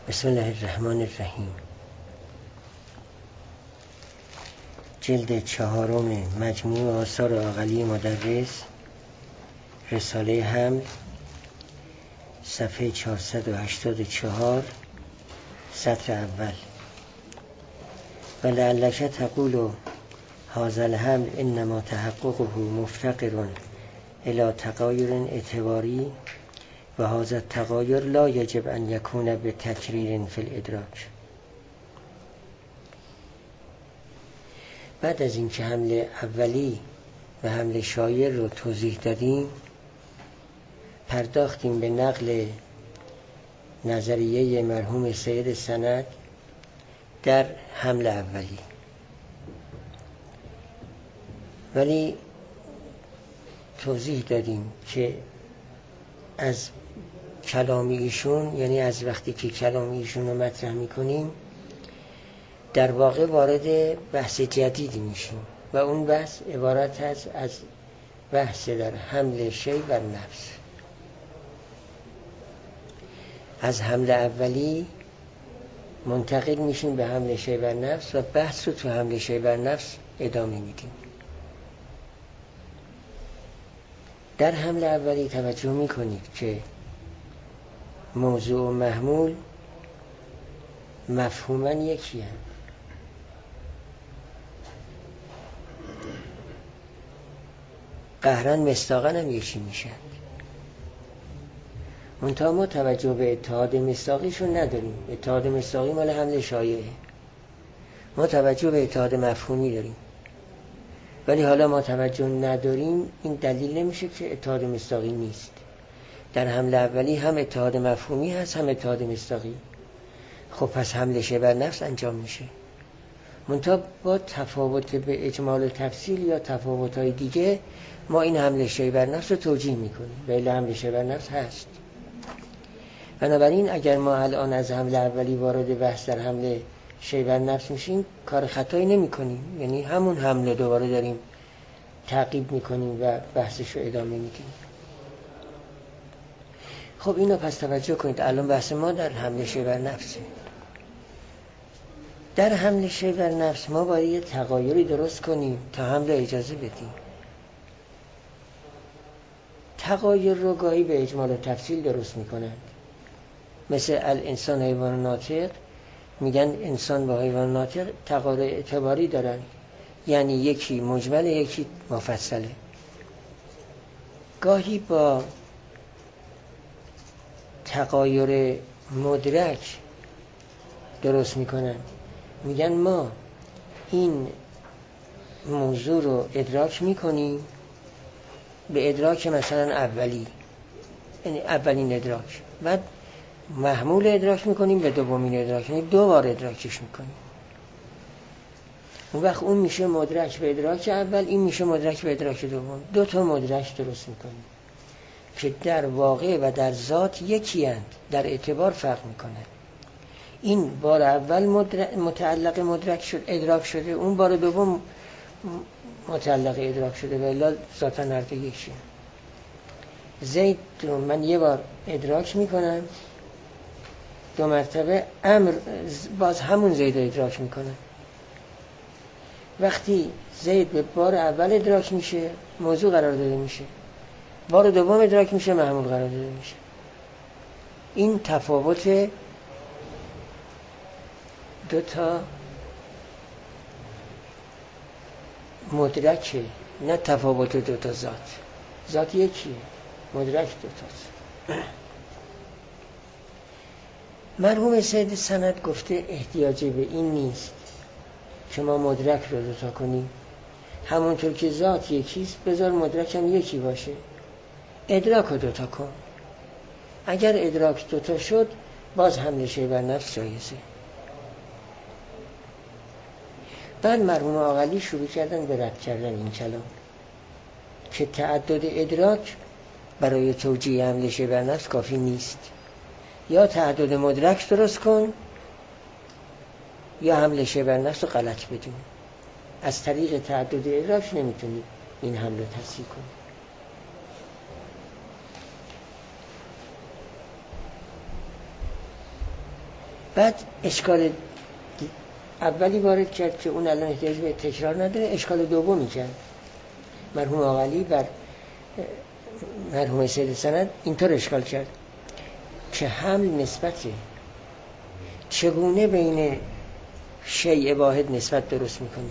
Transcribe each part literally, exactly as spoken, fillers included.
بسم الله الرحمن الرحیم. جلد چهارم مجموع آثار عاقلی مدرس، رساله حمل، صفحه چهارصد و هشتاد و چهار، سطر اول. ولعلک تقول هذا الحمل انما تحققه مفتقر الى تغایر اعتباری و هذا التغایر لا یجب ان یکون بتکریر فی الادراک. بعد از اینکه حمل اولی و حمل شایع رو توضیح دادیم، پرداختیم به نقل نظریه مرحوم سید سند در حمل اولی. ولی توضیح دادیم که از کلام ایشون، یعنی از وقتی که کلام ایشون رو مطرح میکنیم، در واقع وارد بحث جدیدی میشیم و اون بحث عبارت هست از بحث در حمل شیء بر نفس. از حمل اولی منتقل میشیم به حمل شیء بر نفس و بحث رو تو حمل شیء بر نفس ادامه میدیم. در حمل اولی توجه میکنید که موضوع و محمول مفهوماً یکی هم. قهرن مصداقاً هم یکی میشن. منتها ما توجه به اتحاد مصداقیشون نداریم. اتحاد مصداقی مال حمل شایعه. ما توجه به اتحاد مفهومی داریم. ولی حالا ما توجه نداریم، این دلیل نمیشه که اتحاد مصداقی نیست. در حمل اولی هم اتحاد مفهومی هست، هم اتحاد مصداقی. خب پس حمل شیء بر نفس انجام میشه، منتها با تفاوت به اجمال و تفصیل یا تفاوت‌های دیگه ما این حمل شیء بر نفس رو توجیه میکنیم. ولی حمل شیء بر نفس هست. بنابراین اگر ما الان از حمل اولی وارد بحث در حمل شیء بر نفس میشیم، کار خطایی نمی کنیم. یعنی همون حمله دوباره داریم تعقیب میکنیم و بحثش رو ادامه میدیم. خب اینو پس توجه کنید. الان بحث ما در حمل شیء بر نفسه. در حمل شیء بر نفس ما باید یه تغایری درست کنیم تا حمل اجازه بدیم. تغایر رو گاهی به اجمال و تفصیل درست میکنند. مثل الانسان حیوان ناطق، میگن انسان با حیوان ناطق تغایر اعتباری دارن، یعنی یکی مجمل یکی مفصله. گاهی با تغایر مدرک درست میکنن، میگن ما این موضوع رو ادراک میکنیم به ادراک مثلا اولی، یعنی اولین ادراک، بعد محمول ادراک میکنیم به دومین ادراک، یعنی دو بار ادراکش میکنیم. اون وقت اون میشه مدرک به ادراک اول، این میشه مدرک به ادراک دوم. دو تا مدرک درست میکنیم که در واقع و در ذات یکی اند، در اعتبار فرق میکنه. این بار اول متعلق مدرک شد، ادراک شده، اون بار دوم متعلق ادراک شده، ولی ذاتا هر دو یکیه. زید رو من یه بار ادراک میکنم، دو مرتبه امر باز همون زید رو ادراک میکنم. وقتی زید به بار اول ادراک میشه موضوع قرار داده میشه، بار دوم ادراک میشه محمول قرار داده میشه. این تفاوت دو تا مدرکه، نه تفاوت دو تا ذات. ذات یکیه، مدرک دو تاست. مرحوم سید سند گفته احتیاجی به این نیست که ما مدرک رو دوتا کنیم. همونطور که ذات یکیست بذار مدرک هم یکی باشه، ادراک رو دوتا کن. اگر ادراک دوتا شد باز حمل شیء بر نفس جایزه. بعد مرحوم عاقلی شروع کردن به رد کردن این کلام که تعدد ادراک برای توجیه حمل شیء بر نفس کافی نیست. یا تعدد مدرک درست کن یا حمل شیء بر نفس رو غلط بدون. از طریق تعدد ادراک نمیتونی این حمل رو تصحیح کنی. بعد اشکال اولی وارد کرد که اون الان احتیاج به تکرار نداره. اشکال دومی کرد مرحوم آقلی بر مرحوم سید سند اینطور اشکال کرد که حمل نسبته، چگونه بین شیء واحد نسبت درست میکنی؟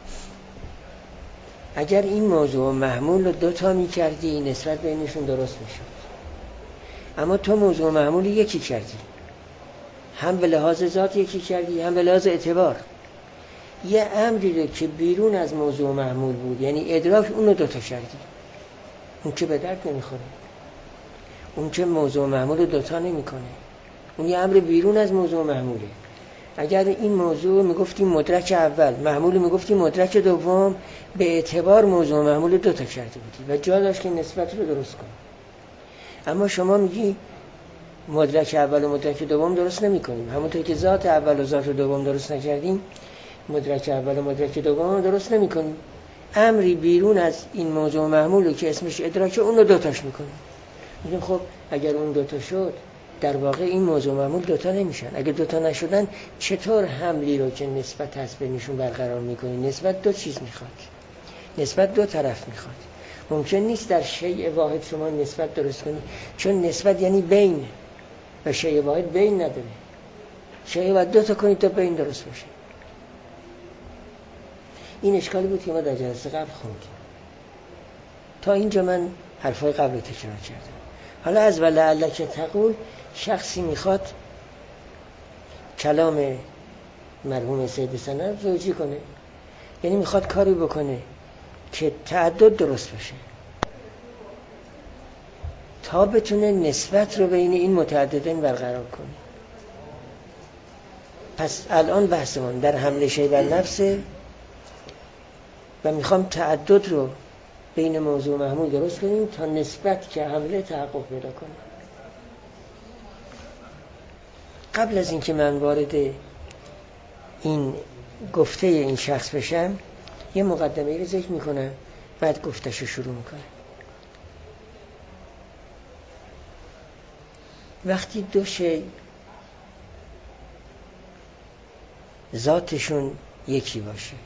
اگر این موضوع محمول رو دوتا میکردی نسبت بینشون درست میشد، اما تو موضوع محمول یکی کردی، هم به لحاظ ذات یکی کردی هم به لحاظ اعتبار. یه امری رو که بیرون از موضوع محمول بود یعنی ادراک، اون رو دوتا کردی، اون که به درد نمیخوره، اون که موضوع محمول رو دوتا نمیکنه، اون یه امر بیرون از موضوع محموله. اگر این موضوع میگفتیم مدرک اول، محمول میگفتیم مدرک دوم، به اعتبار موضوع محمول دوتا کرده بودی و جا داشت که نسبت رو درست کنی. اما شما میگی مدرک اول و مدرک دوم درست نمی کنیم، همونطور که ذات اول و ذات دوم درست نکردیم مدرک اول و مدرک دوم درست نمی کنیم. امری بیرون از این موضوع محمولی که اسمش ادراکه اون رو دوتاش میکنیم. میگیم خب اگر اون دوتا شد در واقع این موضوع محمول دوتا نمیشن. اگر دوتا نشدن چطور حملی رو که نسبت هست بینشون برقرار میکنی؟ نسبت دو چیز میخواد، نسبت دو طرف میخواد. ممکن نیست در شیء واحد شما نسبت درست کنی، چون نسبت یعنی بین و شیء واحد بین نداره. شیء واحد دو تا کنید تا بین درست باشه. این اشکالی بود که ما در جلسه قبل خوندیم. تا اینجا من حرفای قبل رو تکرار کردم. حالا از ولعلک تقول شخصی میخواد کلام مرحوم سید سند زوجی کنه، یعنی میخواد کاری بکنه که تعدد درست باشه تا بتونه نسبت رو بین این متعددین برقرار کنه. پس الان بحثمون در حمله شیء بر نفسه و میخوام تعدد رو بین موضوع محمول درست کنیم تا نسبت که حمله تحقق پیدا کنه. قبل از اینکه من وارد این گفته این شخص بشم یه مقدمه رو ذکر میکنم، بعد گفتشو شروع میکنم. وقتی دو شی ذاتشون یکی باشه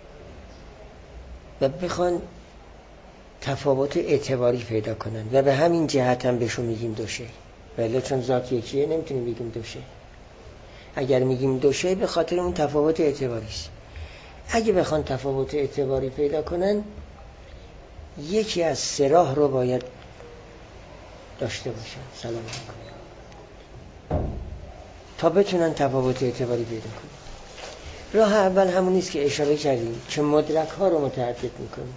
و بخوان تفاوت اعتباری پیدا کنن و به همین جهت هم بهشون میگیم دو شی، ولی چون ذات یکیه نمیتونیم بگیم دو شی. اگر میگیم دو شی به خاطر اون تفاوت اعتباری است. اگه بخوان تفاوت اعتباری پیدا کنن یکی از سه راه رو باید داشته باشن سلام علیکم تا بتونن تفاوت اعتباری پیدا کنن. راه اول همون نیست که اشاره کردیم که مدرک ها رو متعدد میکنیم.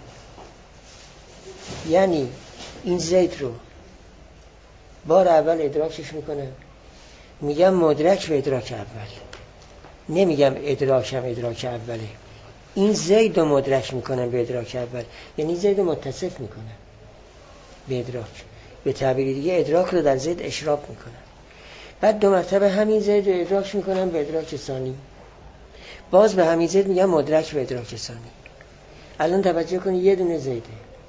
یعنی این زید رو بار اول ادراکش میکنم، میگم مدرک به ادراک اول، نمیگم ادراکم ادراک اوله. این زید رو مدرک میکنم به ادراک اول، یعنی زید رو متصف میکنم به ادراک. به تعبیر دیگه ادراک رو در زید اشراف میکنم. بعد دو مرتبه همین زید رو ادراک میکنم به ادراک ثانی، باز به همین زید میگم مدرک به ادراک ثانی. الان توجه کنید یه دونه زیده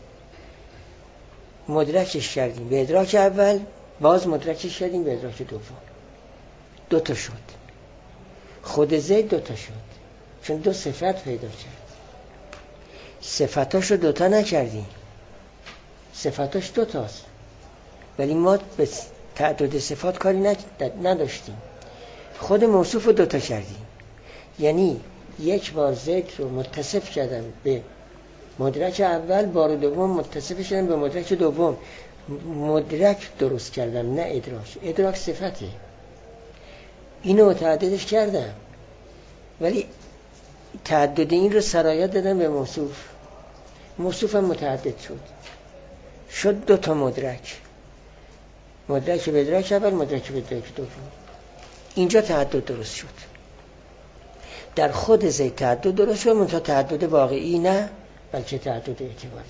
مدرکش کردیم به ادراک اول، باز مدرکش کردیم به ادراک دوم، دو تا شد. خود زید دو تا شد چون دو صفت پیدا کرد. صفتاشو دو تا نکردیم، صفتاش دو تاست، ولی ما به تعدد صفات کاری نداشتیم. خود موصوف رو دو تا کردیم، یعنی یک بار زید رو متصف کردم به مدرک اول، بار دوم متصف شدم به مدرک دوم. مدرک درست کردم نه ادراک. ادراک صفته، اینو متعددش کردم ولی تعدد این رو سرایت دادم به موصوف. موصوفم متعدد شد، شد دو تا مدرک، مدرک به ادراک اول، مدرک به ادراک دوم. اینجا تعدد درست شد. در خود زید تعدد درست شد، منتها تعدد واقعی نه بلکه تعدد اعتباری.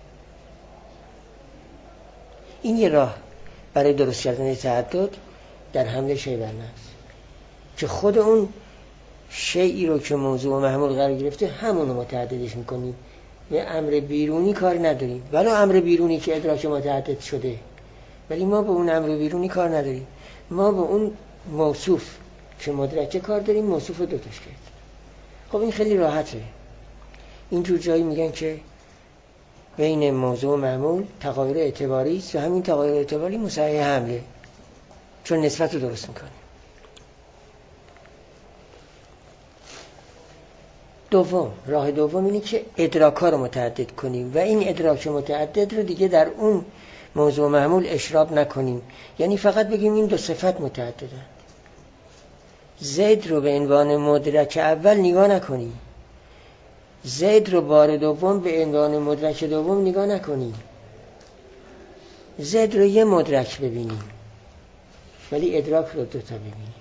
این یه راه برای درست کردن تعدد در حمله شیء بر نفس، که خود اون شیئی رو که موضوع محمول قرار گرفته همونو متعددش میکنیم، یه امر بیرونی کار نداریم. ولی امر بیرونی که ادراک متعدد شده، ولی ما به اون امر بیرونی کار نداریم. ما به اون موصوف که مدرکه کار داریم موصوف دوتاش کرد. خب این خیلی راحته. اینجور جایی میگن که بین موضوع و معمول تغایر اعتباری است و همین تغایر اعتباری مساوی حمله، چون نسبت رو درست میکنه. دوم، راه دوم اینه که ادراک‌ها رو متعدد کنیم و این ادراک متعدد رو دیگه در اون موضوع و معمول اشراب نکنیم، یعنی فقط بگیم این دو صفت متعددن. زید رو به عنوان مدرک اول نگاه نکنیم، زید رو بار دوم به عنوان مدرک دوم نگاه نکنیم، زید رو یه مدرک ببینیم ولی ادراک رو دو تا ببینیم.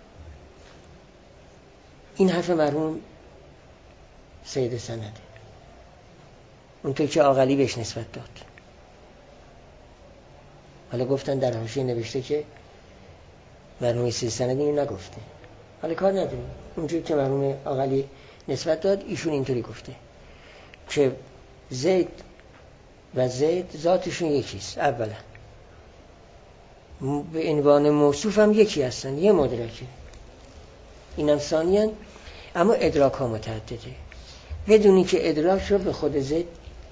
این حرف مرحوم سید سنده، اونطور که عاقلی بهش نسبت داد. حالا گفتن در حاشیه نوشته که مرحوم سید سنده اینو نگفته، حالا کار نداریم، اونجور که مرحوم عاقلی نسبت داد ایشون اینطوری گفته که زید و زید ذاتشون یکیست، اولا به عنوان موصوف هم یکی هستن، یه مدرکه، اینم ثانیاً، اما ادراک ها متعدده. بدونی که ادراک رو به خود زید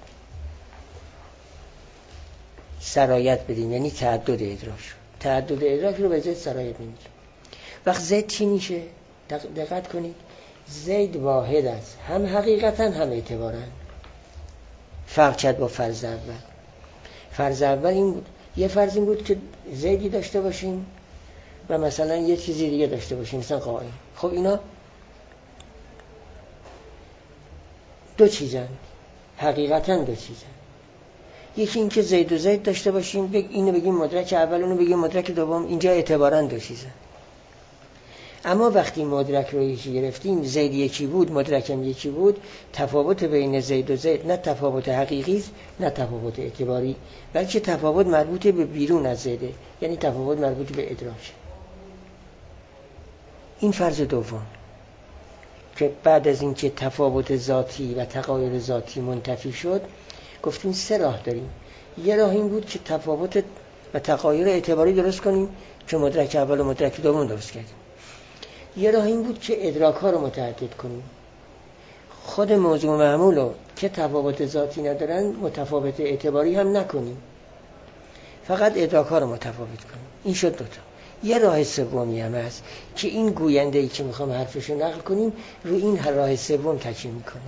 سرایت بدیم، یعنی تعدد ادراک رو تعدد ادراک رو به زید سرایت بدیم. وقت زید چی میشه؟ دقت کنید، زید واحد است، هم حقیقتا هم اعتبارا. فرق کرد با فرض اول. فرض اول این بود، یه فرض این بود که زیدی داشته باشیم و مثلا یه چیزی دیگه داشته باشیم، مثلا قائم. خب اینا دو چیزن، حقیقتا دو چیزن. یکی این که زید و زید داشته باشیم، بگ اینو بگیم مدرک اول، اونو بگیم مدرک دوم، اینجا اعتبارا دو چیزن. اما وقتی مدرک رو یکی گرفتیم، زید یکی بود، مدرکم یکی بود، تفاوت بین زید و زید نه تفاوت حقیقی است نه تفاوت اعتباری، بلکه تفاوت مربوط به بیرون از زیده، یعنی تفاوت مربوط به ادراک. این فرض دوم که بعد از اینکه تفاوت ذاتی و تغایر ذاتی منتفی شد، گفتیم سه راه داریم. یه راه این بود که تفاوت و تغایر اعتباری درست کنیم که مدرک اول و مدرک دوم درست کردیم. یه راه این بود که ادراک ها رو متعدد کنیم، خود موضوع معمول رو که تفاوت ذاتی ندارن متفاوت اعتباری هم نکنیم، فقط ادراک ها رو متفاوت کنیم. این شد دوتا. یه راه سومی هم هست که این گوینده ای که میخوام حرفشو نقل کنیم رو این راه سوم تکیه میکنه.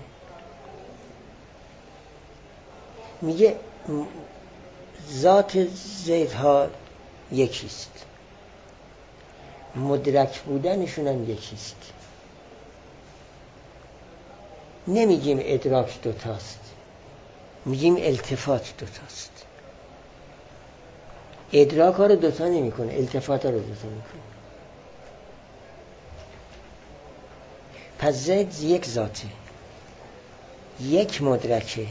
میگه ذات زیدها یکیست، مدرک بودنشون هم یکیست. نمیگیم ادراک دوتاست، میگیم التفات دوتاست. ادراک ها رو دوتا نمی کنه، التفات ها رو دوتا می کنه. پس زید یک ذاته، یک مدرکه،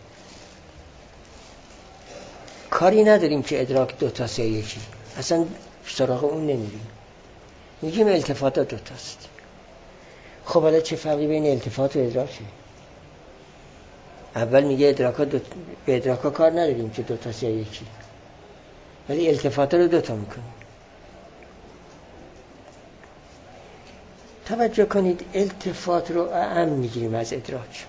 کاری نداریم که ادراک دوتاست یا یکی، اصلا سراغ اون نمیریم، میگیم التفات ها دوتاست. خب حالا چه فرقی بین التفات و ادراکه؟ اول میگه ادراک ها دو... به ادراک ها کار نداریم که دوتاست یا یکی، ولی التفات رو دوتا میکنیم. توجه کنید، التفات رو اعم میگیریم از ادراک.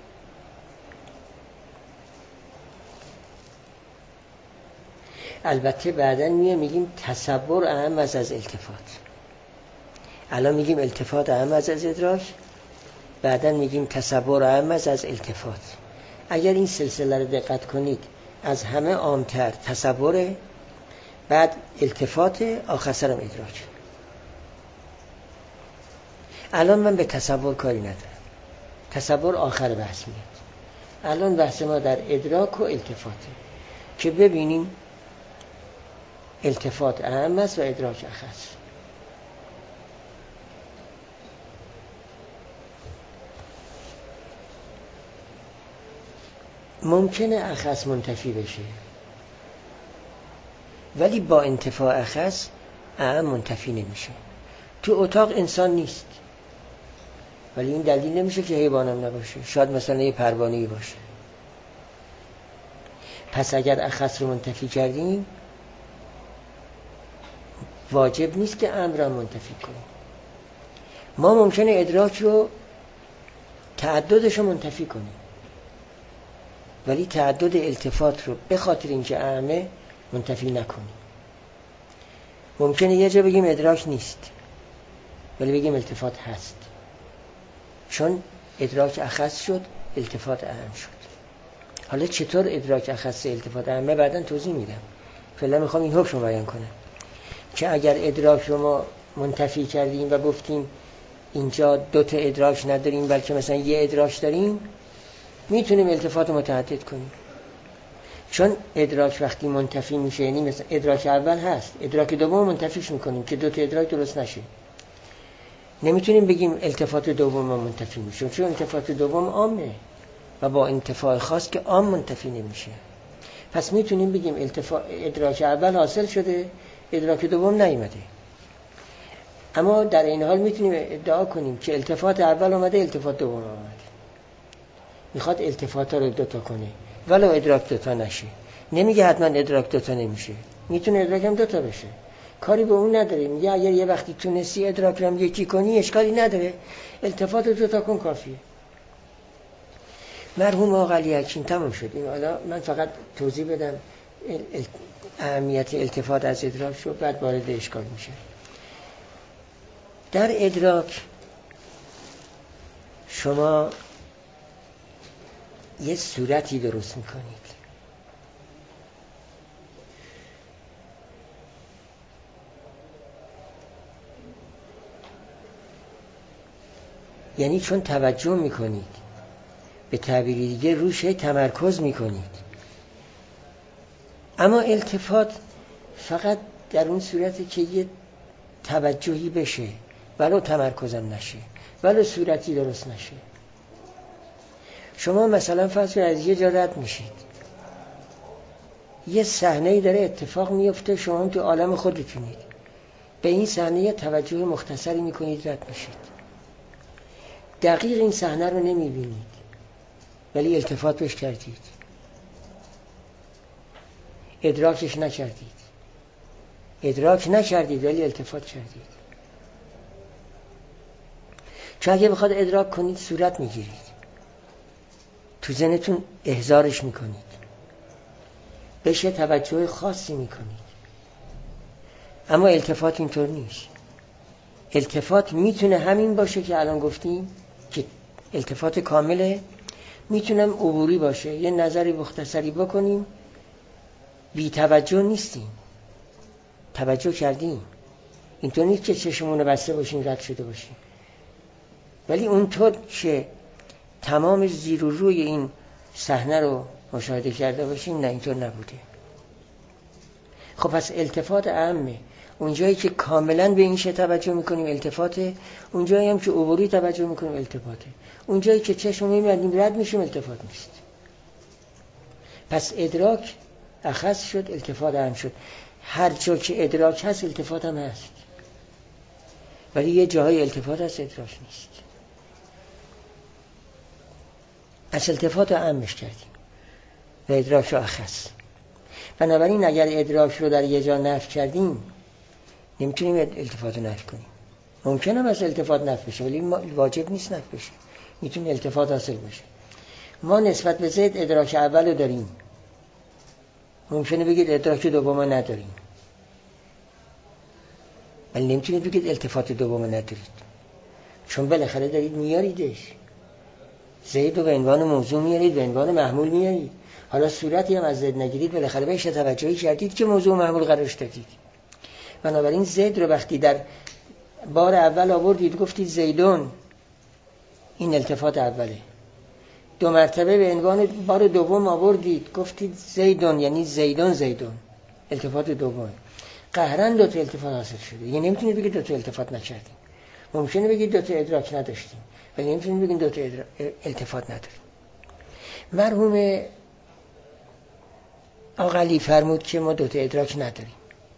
البته بعداً میگیم تصور اعم از از التفات. الان میگیم التفات اعم از از ادراک، بعداً میگیم تصور اعم از از التفات. اگر این سلسله رو دقت کنید، از همه عامتر تصوره، بعد التفات، آخر سرم ادراک. الان من به تصور کاری ندارم، تصور آخر بحث میاد. الان بحث ما در ادراک و التفاته که ببینیم التفات اهم است و ادراک اخص. ممکنه اخص منتفی بشه، ولی با انتفاع اخص اعم منتفی نمیشه. تو اتاق انسان نیست، ولی این دلیل نمیشه که حیوانم نباشه، شاید مثلا یه پروانه‌ای باشه. پس اگر اخص رو منتفی کردیم، واجب نیست که امر را منتفی کنیم. ما ممکنه ادراک رو تعددش رو منتفی کنیم، ولی تعدد التفات رو به خاطر اینکه اعمه منتفی نکنیم. ممکنه یه جا بگیم ادراک نیست ولی بگیم التفات هست، چون ادراک اخص شد التفات اعم شد. حالا چطور ادراک اخص التفات اعمه بعداً توضیح میدم، فعلا میخوام این حکم رو بیان کنم که اگر ادراک رو ما منتفی کردیم و گفتیم اینجا دو تا ادراک نداریم بلکه مثلا یه ادراک داریم، میتونیم التفات متعدد کنیم. چون ادراک وقتی منتفی میشه، یعنی مثلا ادراک اول هست، ادراک دوم منتفیش میکنیم که دو تا ادراک درست نشه. نمیتونیم بگیم التفات دوم ما منتفی میشه، چون التفات دوم عامه و با انتفاع خاص که عام منتفی نمیشه. پس میتونیم بگیم التفات ادراک اول حاصل شده، ادراک دوم نیومده. اما در این حال میتونیم ادعا کنیم که التفات اول اومده، التفات دوم اومده. میخواد التفات رو دوتا کنه ولو ادراک دوتا نشه. نمیگه حتما ادراک دوتا نمیشه، میتونه ادراک هم دوتا بشه، کاری به اون نداره. میگه اگر یه وقتی تونستی ادراک رو هم یکی کنی اشکالی نداره، التفات رو دوتا کن کافیه. مرحوم آقا علی حکیم تمام شد. این حالا من فقط توضیح بدم اهمیت التفات از ادراک شد، بعد وارد اشکال میشه. در ادراک شما یه صورتی درست میکنید، یعنی چون توجه میکنید، به تعبیری دیگه روش تمرکز میکنید. اما التفات فقط در اون صورتی که یه توجهی بشه، ولو تمرکزم نشه، ولو صورتی درست نشه. شما مثلا فرض کنید از یه جا رد میشید، یه صحنه‌ای داره اتفاق میفته، شما تو عالم خودتونید، به این صحنه توجه مختصری میکنید، رد میشید. دقیق این صحنه رو نمیبینید ولی التفات بهش کردید، ادراکش نکردید. ادراک نکردید ولی التفات کردید. چون اگه بخواد ادراک کنید صورت میگیرید، تو ذهنتون احضارش میکنید، بهش توجه خاصی میکنید. اما التفات اینطور نیست. التفات میتونه همین باشه که الان گفتیم که التفات کامله، میتونم عبوری باشه، یه نظری مختصری بکنیم، بی توجه نیستیم، توجه کردیم. اینطور نیست که چشمون بسته باشیم رد شده باشیم، ولی اونطور که تمام زیر و روی این صحنه رو مشاهده کرده باشیم، نه اینطور نبوده. خب پس التفات عامه، اونجایی که کاملا به این شی توجه میکنیم التفاته، اونجایی هم که عبوری توجه میکنیم التفاته، اونجایی که چشم میبندیم رد میشیم التفات نیست. پس ادراک اخص شد، التفات عام شد. هر جا که ادراک هست التفات هم هست، ولی یه جاهای التفات هست ادراک نیست. از التفات رو عامش کردیم و ادراک رو اخص. بنابراین اگر ادراک رو در یه جا نفی کردیم نمیتونیم التفات رو نفی کنیم. ممکنه از التفات نفی بشه ولی واجب نیست نفی بشه، میتونه التفات حاصل بشه. ما نسبت به زید ادراک اول رو داریم، ممکنه بگید ادراک دوم نداریم، ولی نمیتونید بگید التفات دوم ندارید، چون بالاخره دارید میاریدش. زید رو به عنوان موضوع میارید، به عنوان محمول میارید. حالا صورتی هم از زید نگیرید، بالاخره بهش توجهی کردید که موضوع محمول قرارش دادید. بنابراین زید رو وقتی در بار اول آوردید گفتید زیدون، این التفات اوله. دو مرتبه به عنوان بار دوم آوردید گفتید زیدون، یعنی زیدون زیدون، التفات دوم. قهرن دو تا التفات حاصل شده. یعنی نمیتونید بگید دو تا التفات نکردیم. ممکنه بگید دو تا ادراک نداشتیم ولی نمیتونید بگید دو تا التفات نداریم. مرحوم آقا علی فرمود که ما دو تا ادراک نداریم،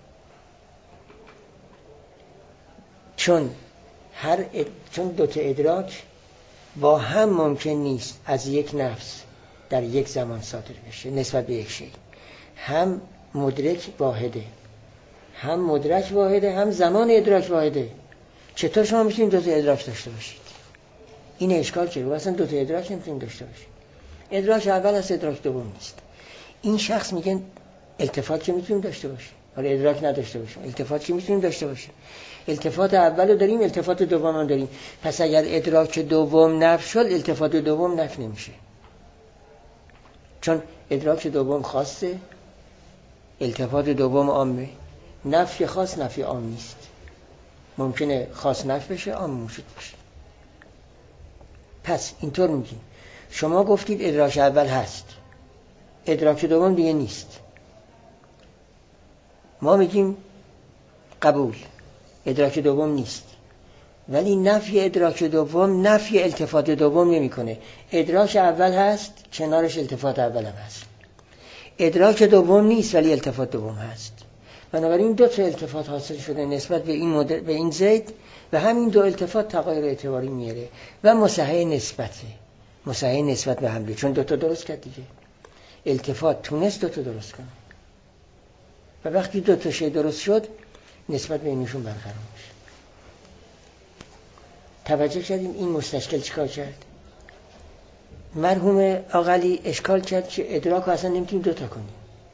چون هر اد... چون دو تا ادراک با هم ممکن نیست از یک نفس در یک زمان صادر بشه نسبت به یک شی. هم مدرک واحده، هم مدرک واحده، هم زمان ادراک واحده. چطور شما میتونید دو تا ادراک داشته باشید؟ این اشکال چیه؟ اصلا دو تا ادراک نمیتونید داشته باشید. ادراک اول از ادراک دوم نیست. این شخص میگه التفات که میتونیم داشته باشیم، حالا ادراک نداشته باشیم. التفات که میتونیم داشته باشیم. التفات اول رو داریم، التفات دوم هم داریم. پس اگر ادراک دوم نفی شد، التفات دوم نفی نمیشه. چون ادراک دوم خاصه، التفات دوم عامه. نفی خاص نفی عام نیست. ممکنه خاص نفی بشه، عام موجود بشه. پس اینطور میگیم شما گفتید ادراک اول هست، ادراک دوم دیگه نیست. ما میگیم قبول، ادراک دوم نیست. ولی نفی ادراک دوم نفی التفات دوم نمیکنه. ادراک اول هست، کنارش التفات اول هم هست. ادراک دوم نیست ولی التفات دوم هست. بنابراین دو تا التفات حاصل شده نسبت به این مدل، به این زید، و همین دو التفات تغایر اعتباری میاره و مصحح نسبته. مصحح نسبت به حمله، چون دو تا درست کرد دیگه. التفات تونست دو تا درست کنه و وقتی دو تا شی درست شد نسبت به اینشون برقرار میشه. توجه کردیم این مستشکل چیکار کرد؟ مرحوم عاقلی اشکال کرد که ادراک اصلا نمیتونیم دوتا کنیم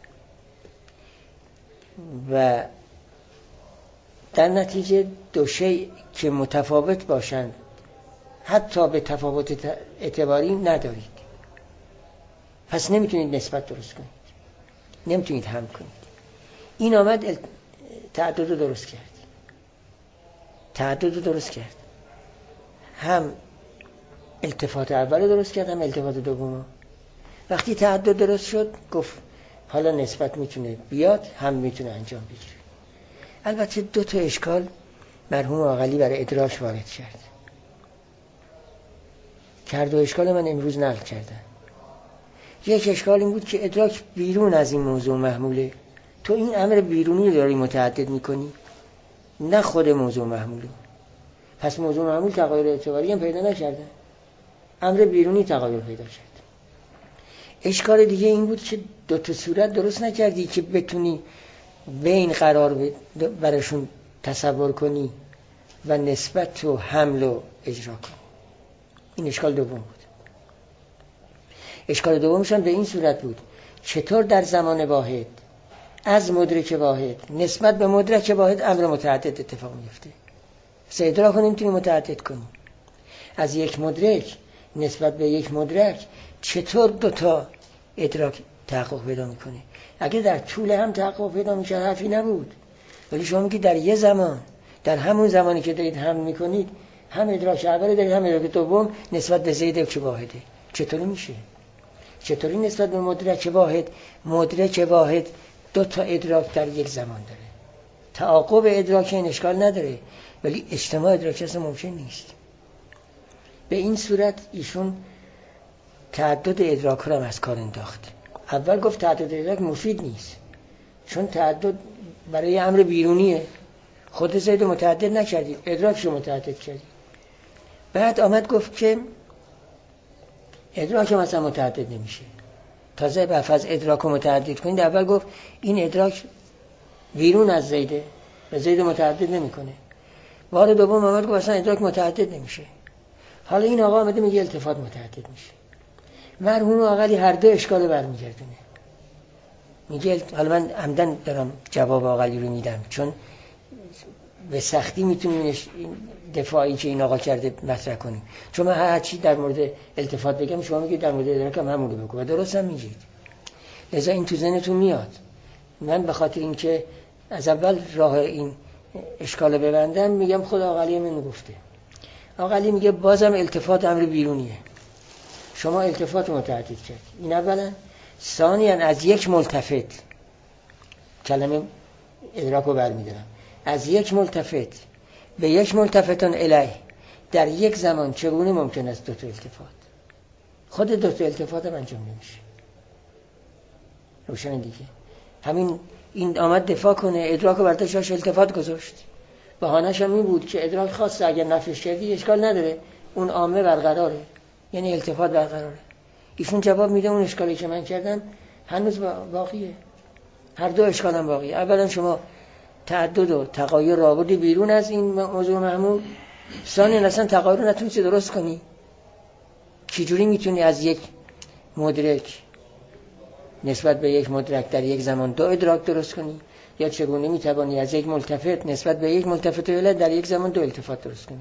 و در نتیجه دو شی که متفاوت باشند حتی به تفاوت اعتباری ندارید، پس نمیتونید نسبت درست کنید، نمیتونید هم کنید. این آمد ال... تعدد رو درست کرد، تعدد رو درست کرد، هم التفات اول رو درست کرد هم التفات دوم. وقتی تعدد درست شد گفت حالا نسبت میتونه بیاد هم میتونه انجام بگیره. البته دو تا اشکال مرحوم عاقلی برای ادراک وارد کرد. کرد و اشکال من امروز نقل کردم. یک اشکال این بود که ادراک بیرون از این موضوع محموله. تو این امر بیرونی داری متعدد میکنی، نه خود موضوع محموله. پس موضوع محمول تغایر اعتباری هم پیدا نکرده، امر بیرونی تغایر پیدا کرد. اشکال دیگه این بود که دو تا صورت درست نکردی که بتونی بین قرار براشون تصور کنی و نسبت و حمل و اجرا کنی. این اشکال دوم بود. اشکال دومش هم به این صورت بود چطور در زمان واحد از مدرک واحد نسبت به مدرک واحد امر متعدد اتفاق میفته. سه ادراک رو نمیتونی متعدد کنی. از یک مدرک نسبت به یک مدرک چطور دوتا ادراک تحقق پیدا میکنه؟ اگه در طول هم تحقق پیدا میشه حرفی نبود، ولی شما میگی در یه زمان، در همون زمانی که دارید حمل میکنید هم ادراک اول دارید هم ادراک دوم نسبت به زید که واحده. چطوری میشه؟ چطوری نسبت به مدرک واحد مدرک واحد دو تا ادراک در یک زمان داره؟ تعاقب ادراک این اشکال نداره، ولی اجتماع ادراک اصلا ممکن نیست. به این صورت ایشون تعدد ادراک رو هم از کار انداخت. اول گفت تعدد ادراک مفید نیست، چون تعدد برای امر بیرونیه، خود زید متعدد نکردید، ادراکش رو متعدد کردید. بعد آمد گفت که ادراک مثلا متعدد نمیشه، تازه بعد از ادراک رو متعدد کنید. اول گفت این ادراک بیرون از زیده و زید متعدد نمیکنه. بار دوم آمد گفت اصلا ادراک متعدد نمیشه. حالا این آقا آمده میگه التفات متعدد میشه. مرحوم عاقلی هر دو اشکال برمیگردونه. میگه حالا من عمدن دارم جواب عاقلی رو میدم، چون به سختی میتونیم دفاعی که این آقا کرده مطرح کنیم. چون من هر چی در مورد التفات بگم شما میگید در مورد ادراک هم همون رو بگو و درست هم میگید. لذا این تو ذهنتون میاد. من به خاطر اینکه از اول راه این اشکال ببندم میگم خود عاقلی من گفته. عاقلی میگه بازم التفات امر بیرونیه، شما التفات متعدد کرد. این اولا. ثانیاً از یک ملتفت، کلمه ادراک رو برمیدارم، از یک ملتفت به یک ملتفتان الیه در یک زمان چگونه ممکن است دو تا التفات؟ خود دو تا التفات هم انجام نمیشه. روشن دیگه. همین این آمد دفاع کنه، ادراک رو برداشت التفات گذاشت. بهانه‌ش هم این بود که ادراک خاصه، اگر نفیش کردی اشکال نداره، اون عامه برقراره، یعنی التفات برقراره. ایشون جواب میده اون اشکالی که من کردم هنوز باقیه. هر دو اشکال هم باقیه. اولا شما تعدد و تغایر را آوردی بیرون از این موضوع محمول. ثانیاً اصلا تغایر رو نتونی درست کنی. چجوری میتونی از یک مدرک نسبت به یک مدرک در یک زمان دو ادراک درست کنی؟ یا چگونه میتوانی از یک ملتفت نسبت به یک ملتفت علت در یک زمان دو التفات درست کنی؟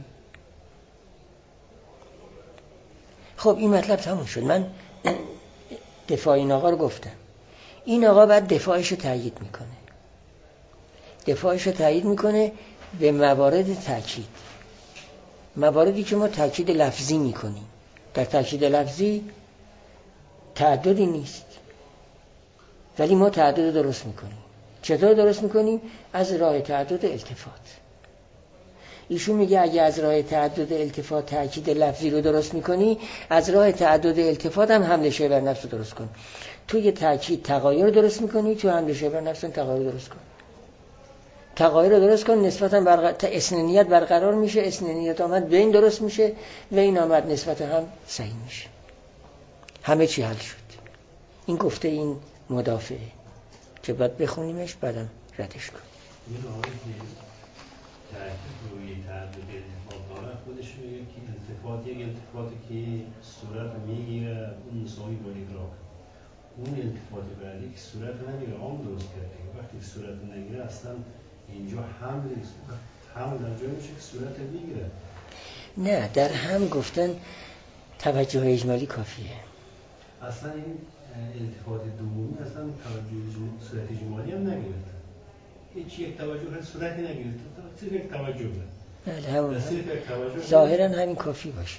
خب این مطلب تموم شد. من دفاع این آقا رو گفتم. این آقا بعد دفاعش رو تأیید میکنه. دفاعش رو تأیید میکنه به موارد تأکید. مواردی که ما تأکید لفظی میکنیم. در تأکید لفظی تعددی نیست، ولی ما تعدد درست میکنیم. چطور درست میکنیم؟ از راه تعدد التفات. ایشون میگه اگه از راه تعدد التفات تأکید لفظی رو درست میکنی، از راه تعدد التفات هم حمله شیء بر نفس رو درست کن. تو یه تأکید تغایر رو درست میکنی، تو حمله شیء بر نفس تغایر رو درست کن. تغایر رو درست کن، نسبتا برق... اسنانیت برقرار میشه، اسنانیت آمد بین درست میشه و این آمد نسبت هم صحیح میشه. همه چی حل شد. این گفته این مدافعه که بعد بخونیمش بعدم ردش کن. این آقایی که ترکیب روی تعدد التفات داره خودش میگه که التفات یک التفاتی که صورت میگیره اون مساوی با ادراک. اون التفات بعدی که صورت نمیگیره عام درست کرده. وقتی صورت نگیره اصلا اینجا حمل حمل در جای میشه که صورت میگیره. نه، در هم گفتن توجه اجمالی کافیه. اصلا این التفات دومی اصلا توجه صورت اجمالی هم نگرفته. هیچ یک توجه صورتی نگرفته، صرف یک توجه. بله همون ظاهرا همین کافی باشه.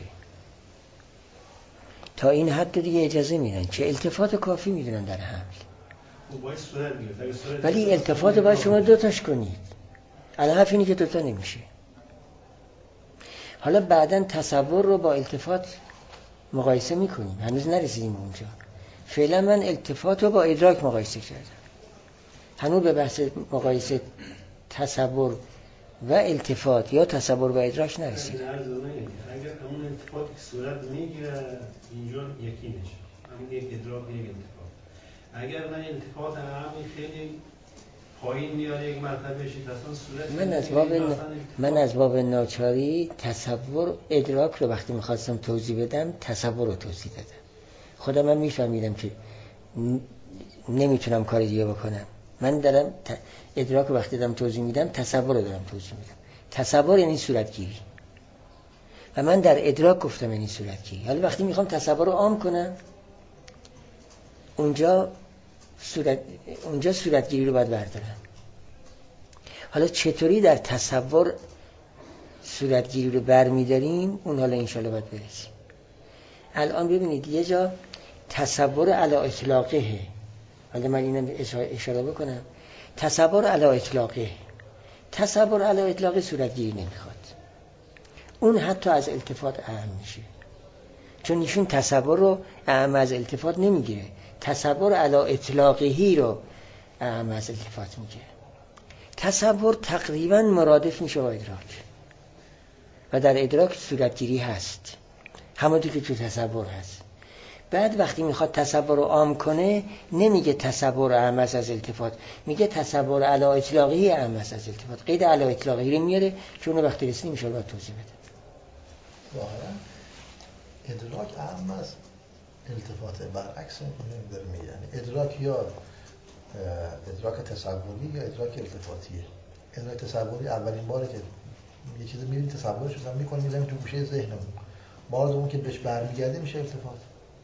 تا این حد دیگه اجازه میدن که التفات کافی میدونن در حمل. باید صورت گرفت. ولی التفات باید شما دوتاش کنید. الان حرف اینه که دوتا نمیشه. حالا بعداً تصور رو با التفات مقایسه میکنیم. هنوز نرسیدیم اونجا. فعلا من التفات رو با ادراک مقایسه کردم. هنوز به بحث مقایسه تصور و التفات یا تصور و ادراک نرسیدیم. اگر همون التفاتی که صورت میگیره اینجا یکی میشه. همون یک ادراک یک التفات. اگر من التفات عامی خیلی پایین میاد یک مرتبه شید اصلا صورت من از باب من از باب ناچاری تصور ادراک رو وقتی میخواستم توضیح بدم تصور رو توضیح دادم. خودم من میفهمیدم که نمیتونم کار دیگه بکنم. من دارم ادراک رو وقتی دارم توضیح میدم تصور رو دارم توضیح میدم. تصور یعنی صورتگیری و من در ادراک گفتم یعنی صورتگیری. حالا وقتی میخوام تصور رو عام کنم اونجا صورت اونجا صورتگیری رو باید بردارم. حالا چطوری در تصور صورتگیری رو برمیداریم اون حالا انشالله باید برسیم. الان ببینید یه جا تصور علی اطلاقه، حالا من اینم اشاره بکنم، تصور علی اطلاقه تصور علی اطلاقه صورتگیری نمیخواد. اون حتی از التفات اهم میشه، چون ایشون تصور رو اهم از التفات نمیگیره، تصور علی اطلاقهی رو اهم از التفات میگیره. تصور تقریبا مرادف میشه با ادراک و در ادراک صورتگیری هست همونطور که تو تصور هست. بعد وقتی میخواد تصور رو عام کنه نمیگه تصور اهم از التفات، میگه تصور علی اطلاقهی اهم از التفات. قید علی اطلاقهی رو میاره که اونو وقتی رسیدیم میشه باید توضیح بده. ظاهرا ادراک اهم از التفاته، برعکس اینو داره میگه. یعنی ادراک یا ادراک تصوری یا ادراک التفاتیه. ادراک تصوری اولین باره که یه چیزی میبینی تصورش رو میکنی میذاریم تو گوشه ذهنمون، بار دوم که بهش برمیگرده میشه التفات.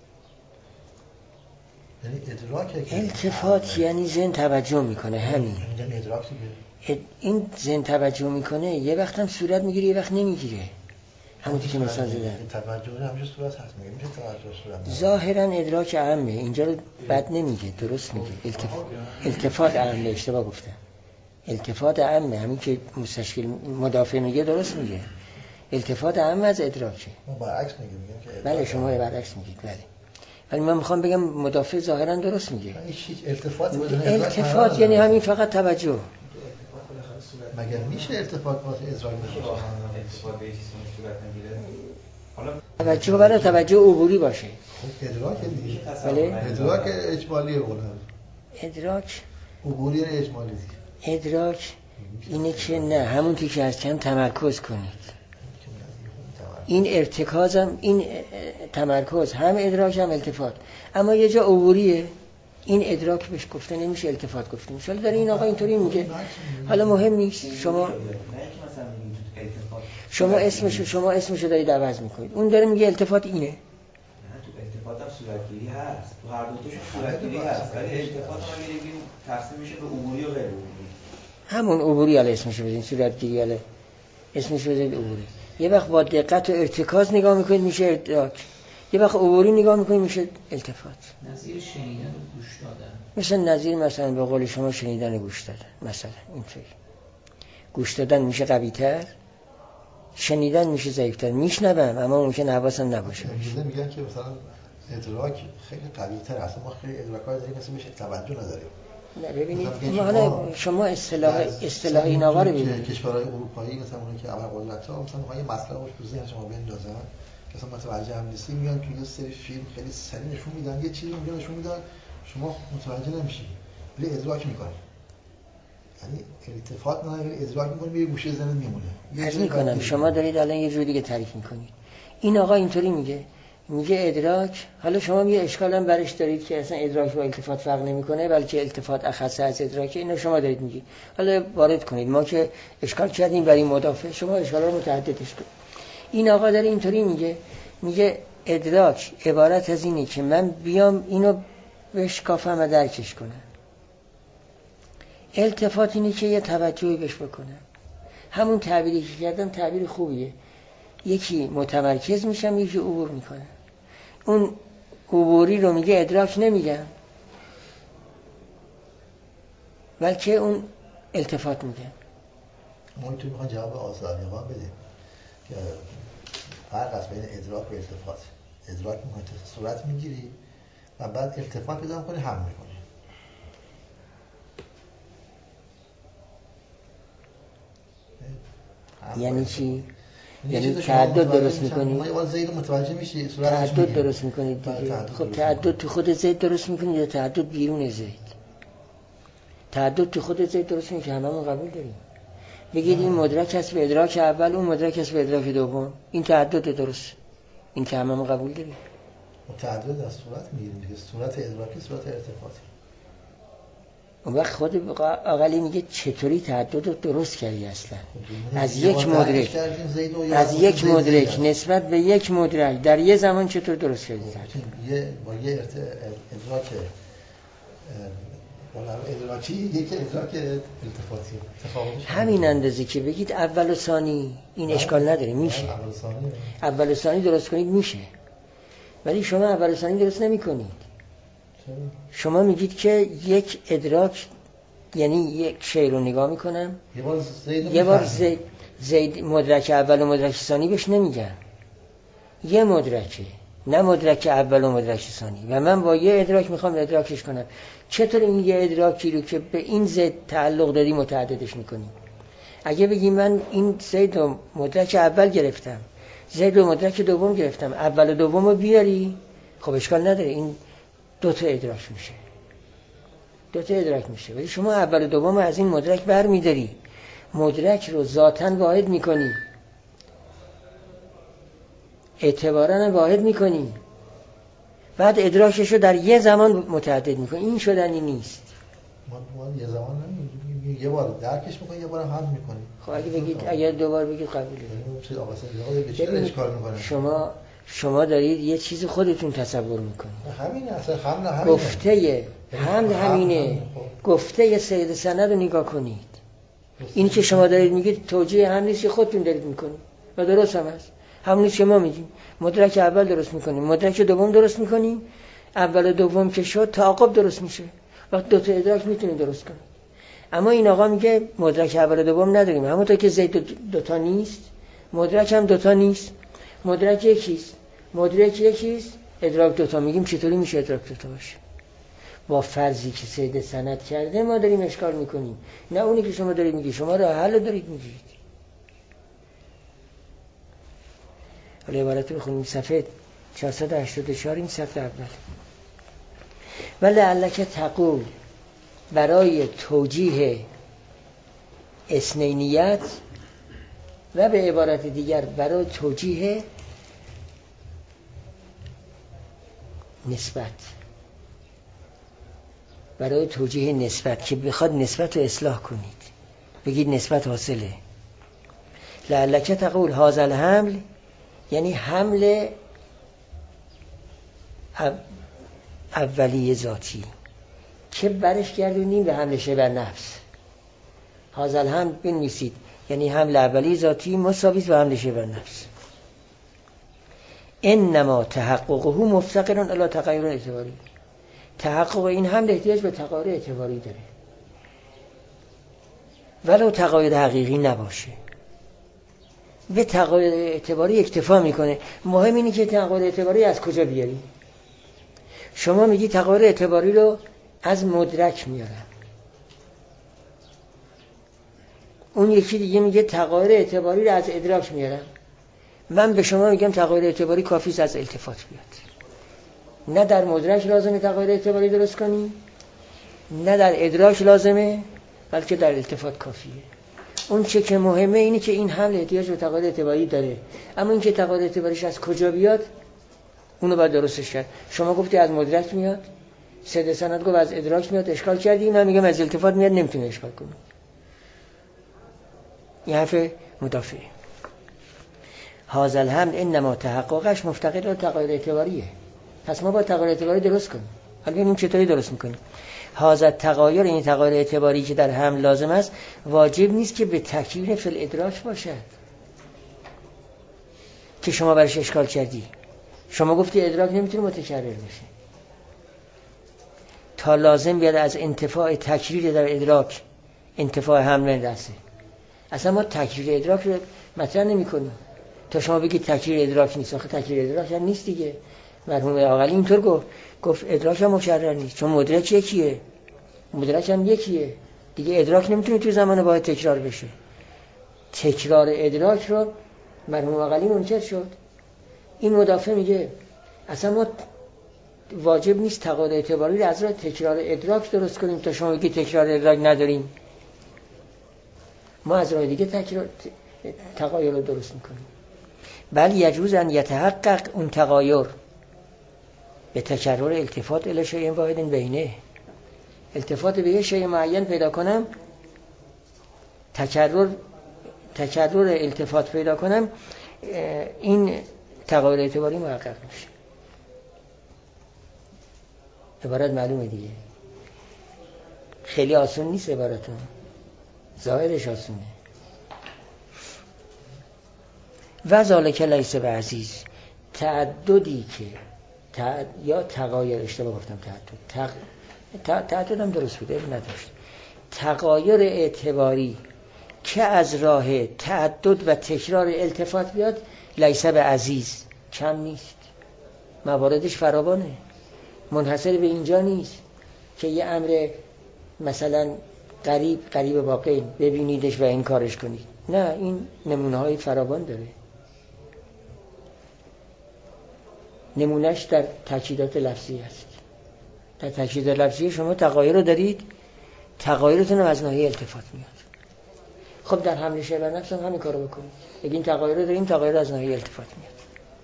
یعنی ادراک التفات یعنی ذهن توجه میکنه، همین یعنی ادراک دیگه. این ذهن توجه میکنه یه وقت هم صورت میگیره یه وقت نمیگیره، همونطور که مثال زدم. توجه همیشه صورت هست، میگه میشه توجه صورت. ظاهرا ادراک اهمه، اینجا رو بد نمیگه، درست میگه. التفات التفات اهمه، اشتباه گفتم. التفات اهمه، همین که مستشکل مدافع میگه درست میگه. التفات اهم از ادراکه. ما برعکس میگیم که بله شما برعکس میگید. بله ولی من میخوام بگم مدافع ظاهرا درست میگه. التفات التفات یعنی همین فقط توجه. مگر میشه التفات واسه ادراک باشه؟ التفات به چیزی صورت نمیگیره. حالا توجه برای توجه عبوری باشه. ادراک دیگه. بله ادراک اجمالی قولن. ادراک عبوری اجمالی. ادراک اینه که نه، همون که از کم تمرکز کنید. این ارتکازم، این تمرکز هم ادراک هم التفات، اما یه جا عبوریه، این ادراک بهش گفته نمیشه، التفات گفته میشه. حالا داره این آقا اینطوری میگه، حالا مهم نیست. شما شما اسمشو شما اسمشو دارید عوض میکنید، اون داره میگه التفات اینه. نه تو التفات هم صورتگیری هست، تو هر دو تاشون صورتگیری هست، ولی التفات هم میگیم تقسیم میشه به عبوری و غیر عبوری. همون عبوری حالا اسمشو بزنید، صورتگیری حالا اسمشو بزنید عبوری. یه وقت با دقت و ارتکاز نگاه میکنید میشه ادراک، یه وقت عبوری نگاه میکنید میشه التفات. نظیر شنیدن و گوش دادن، مثلا نظیر مثلا به قول شما شنیدن و گوش دادن، مثلا اینطوری. گوش دادن میشه قوی‌تر، شنیدن میشه ضعیف‌تر. میشنوم اما ممکن حواسم نباشه. میگن میگن که مثلا ادراک خیلی قوی‌تر است، ما خیلی ادراک‌های داریم مثلا بهش توجه نداریم. نه ببینید ما حالا شما اصطلاح اصطلاح این آقا رو ببینید. کشورهای اروپایی مثلا اونایی که ابرقدرت‌ها مثلا میخوان یه مسئله رو تو ذهن شما بندازن، مثلا متوجه هم نیستی، میان تو یه سری فیلم خیلی سریع نشون میدن، یه چیزی میگن نشون میدن شما متوجه نمیشی ولی ادراک میکنی. یعنی التفات نداره، ادراک میکنی، یه گوشه ذهنت میمونه. عرض میکنم شما دارید الان یه جور دیگه تعریف میکنید. این آقا اینطوری میگه، میگه ادراک، حالا شما یه اشکال هم برش دارید که اصلا ادراک با التفات فرق نمیکنه، بلکه التفات اخصه از ادراکه. اینو شما دارید میگی، حالا وارد کنید. ما که اشکال کردیم برای مدافع، شما اشکال رو متعددش کنید. این آقا داره اینطوری میگه، میگه ادراک عبارت از اینه که من بیام اینو بشکافم و درکش کنم. التفات اینه که یه توجهی بهش بکنم. همون تعبیری که کردم تعبیر خوبیه. یکی متمرکز میشم، یکی عبور میکنم. اون عبوری رو میگه ادراک نمیگم، بلکه اون التفات میگم. ما تو میخوام جواب آزادی‌ها بدیم که فرق است بین ادراک و التفات. ادراک میکنی صورت میگیری و بعد التفات پیدا میکنی، هم میکنی. یعنی چی؟ یعنی تعدد درست میکنی؟ ما یه زید متوجه میشی، صورتش تعدد درست میکنید دیگه. خب تعدد تو خود زید درست میکنید یا تعدد بیرون زید؟ تعدد تو خود زید درست میکنید که هممون قبول داریم. بگید این مدرک است به ادراک اول، اون مدرک است به ادراک دوم، این تعدد درست، این که هممون قبول داریم. تعدد از صورت میگیریم دیگه، صورت ادراکی، صورت ارتفاعی. اون وقت خود آقلی میگه چطوری تعدد رو درست کردی اصلا؟ از یک مدرک از یک مدرک نسبت به یک مدرک در یه زمان چطور درست کردی تعدد؟ یه با یه ادراک ادراکی، یک ادراک التفاتی. همین اندازه که بگید اول و ثانی، این اشکال نداره، میشه. اول و ثانی اول و ثانی درست کنید میشه. ولی شما اول و ثانی درست نمی‌کنید. شما میگید که یک ادراک، یعنی یک شی رو نگاه میکنم، یه بار زید یه بار زید, زید مدرک اول و مدرک ثانی بهش نمیگم، یه مدرکه، نه مدرک اول و مدرک ثانی، و من با یه ادراک میخوام ادراکش کنم. چطور این یه ادراکی رو که به این زید تعلق دادی متعددش میکنی؟ اگه بگی من این زید رو مدرک اول گرفتم، زید رو مدرک دوم گرفتم، اول و دوم رو بیاری، خب اشکال نداره، این دو تا ادراک میشه، دو تا ادراک میشه. ولی شما اول و دوم از این مدرک برمی‌داری، مدرک رو ذاتاً واحد میکنی، اعتباراً واحد میکنی، بعد ادراکش رو در یه زمان متعدد میکنی. این شدنی نیست. ما ما یه زمان نمیگیم، یه بار درکش میکنی، یه بار هم میکنی. خب اگه بگید، اگر دوبار بگید قبوله. چه آقا سید اشکال میکنه؟ شما شما دارید یه چیز خودتون تصور میکنید. همین اصلا حمل همینه. گفته حمل همینه. گفته سید سند رو نگاه کنید. اینی که شما دارید میگید توجیه حملی که خودتون دارید میکنید و درست هم هست. همونی که ما میگیم مدرک اول درست میکنیم، مدرک دوم درست میکنیم، اول و دوم که شد تعاقب درست میشه. وقت دو تا ادراک میتونید درست کنید. اما این آقا میگه مدرک اول و دوم نداریم. همونطور که زید دو تا نیست، مدرک هم دو تا نیست. مدرک یکیست، مدرک یکیست، ادراک دوتا. میگیم چطوری میشه ادراک دوتا باشه؟ با فرضی که سید سند کرده ما داریم اشکال میکنیم، نه اونی که شما دارید میگی. شما راه حل دارید میگید. حالا عبارت رو بخونیم، صفحه چهارصد و هشتاد و چهار، این صفحه اول. ولعلک تقول، برای توجیه اثنینیت و به عبارت دیگر برای توجیه نسبت، برای توجیه نسبت که بخواد نسبت رو اصلاح کنید، بگید نسبت حاصله. لعلک تقول هذا الحمل، یعنی حمل اولی ذاتی که برش گردونیم به حمل شبه نفس. هذا الحمل بنویسید، یعنی حمل اولی ذاتی مساوی به حمل شبه نفس. انما تحققه مفتقر الی تغیر اعتباری. تحقق این حمل احتیاج به تغیر اعتباری داره، ولو تغیر حقیقی نباشه. به تغیر اعتباری اکتفا میکنه. مهم اینه که تغیر اعتباری از کجا بیاری. شما میگی تغیر اعتباری رو از مدرک میارم، اون یکی دیگه میگه تغیر اعتباری رو از ادراک میارم. من به شما میگم تغیر اعتباری کافیست از التفات بیاد. نه در مدرک لازمه تغیر اعتباری درست کنی، نه در ادراک لازمه، بلکه در التفات کافیه. اون چه که مهمه اینه که این حمل احتیاج به تغیر اعتباری داره، اما این که تغیر اعتباریش از کجا بیاد اونو باید درستش کرد. شما گفتی از مدرک میاد، سید سند گفت از ادراک میاد، اشکال کردی. من میگم از التفات میاد، نمیتونه اشکال کنه. این حرف مدافعه. هذا الحمل انما تحققش مفتقر به تغیر اعتباریه. پس ما با تغیر اعتباری درست کنیم. حالا ببینیم چطوری درست میکنیم. هذا تغایر، این تغایر اعتباری که در حمل لازم است، واجب نیست که به تکریر فی الادراک باشد که شما برش اشکال کردی. شما گفتی ادراک نمیتونه متکرر بشه تا لازم بیاد از انتفاع تکریر در ادراک انتفاع حمل رسه. اصلا ما تکریر ادراک رو مطرح نمی کنیم تا شما بگید تکریر ادراک نیست. آخه تکریر ادراک هم نیست دیگه. مرحوم عاقلی اینطور گفت، گفت ادراک هم مکرر نیست، چون مدرک یکیه، مدرک هم یکیه دیگه. ادراک نمیتونه توی زمان باید تکرار بشه. تکرار ادراک رو مرحوم عاقلی منکر شد. این مدافع میگه اصلا ما واجب نیست تغایر اعتباری رو از راه تکرار ادراک درست کنیم تا شما بگید تکرار ادراک نداریم. ما از راه دیگه تکرار تغایر رو درست میکنیم. بل یجوز ان یتحقق اون تغایر به تکرار التفات الی شیء واحد بینه. التفات به یه شیء معین پیدا کنم، تکرر تکرر التفات پیدا کنم، این تغایر اعتباری محقق میشه. عبارت معلومه دیگه، خیلی آسون نیست عبارتون، ظاهرش آسونه. و ذالک لیس بعزیز، تعددی که تعد... یا تغایر، اشتباه گفتم تعدد، تق... تعدد هم درست بوده نداشت. تغایر اعتباری که از راه تعدد و تکرار التفات بیاد لیس بعزیز، کم نیست، مواردش فراوانه، منحصر به اینجا نیست که یه امر مثلا قریب قریب واقع ببینیدش و این کارش کنید. نه، این نمونه های فراوان داره. نمونهش در تاکیدات لفظی است. در تاکیدات لفظی شما تغایر رو دارید، تغایرتون رو از ناحیه التفات میاد. خب در حمل شیء بر نفس هم همین کارو بکنید. بگین تغایر رو داریم، تغایر از ناحیه التفات میاد.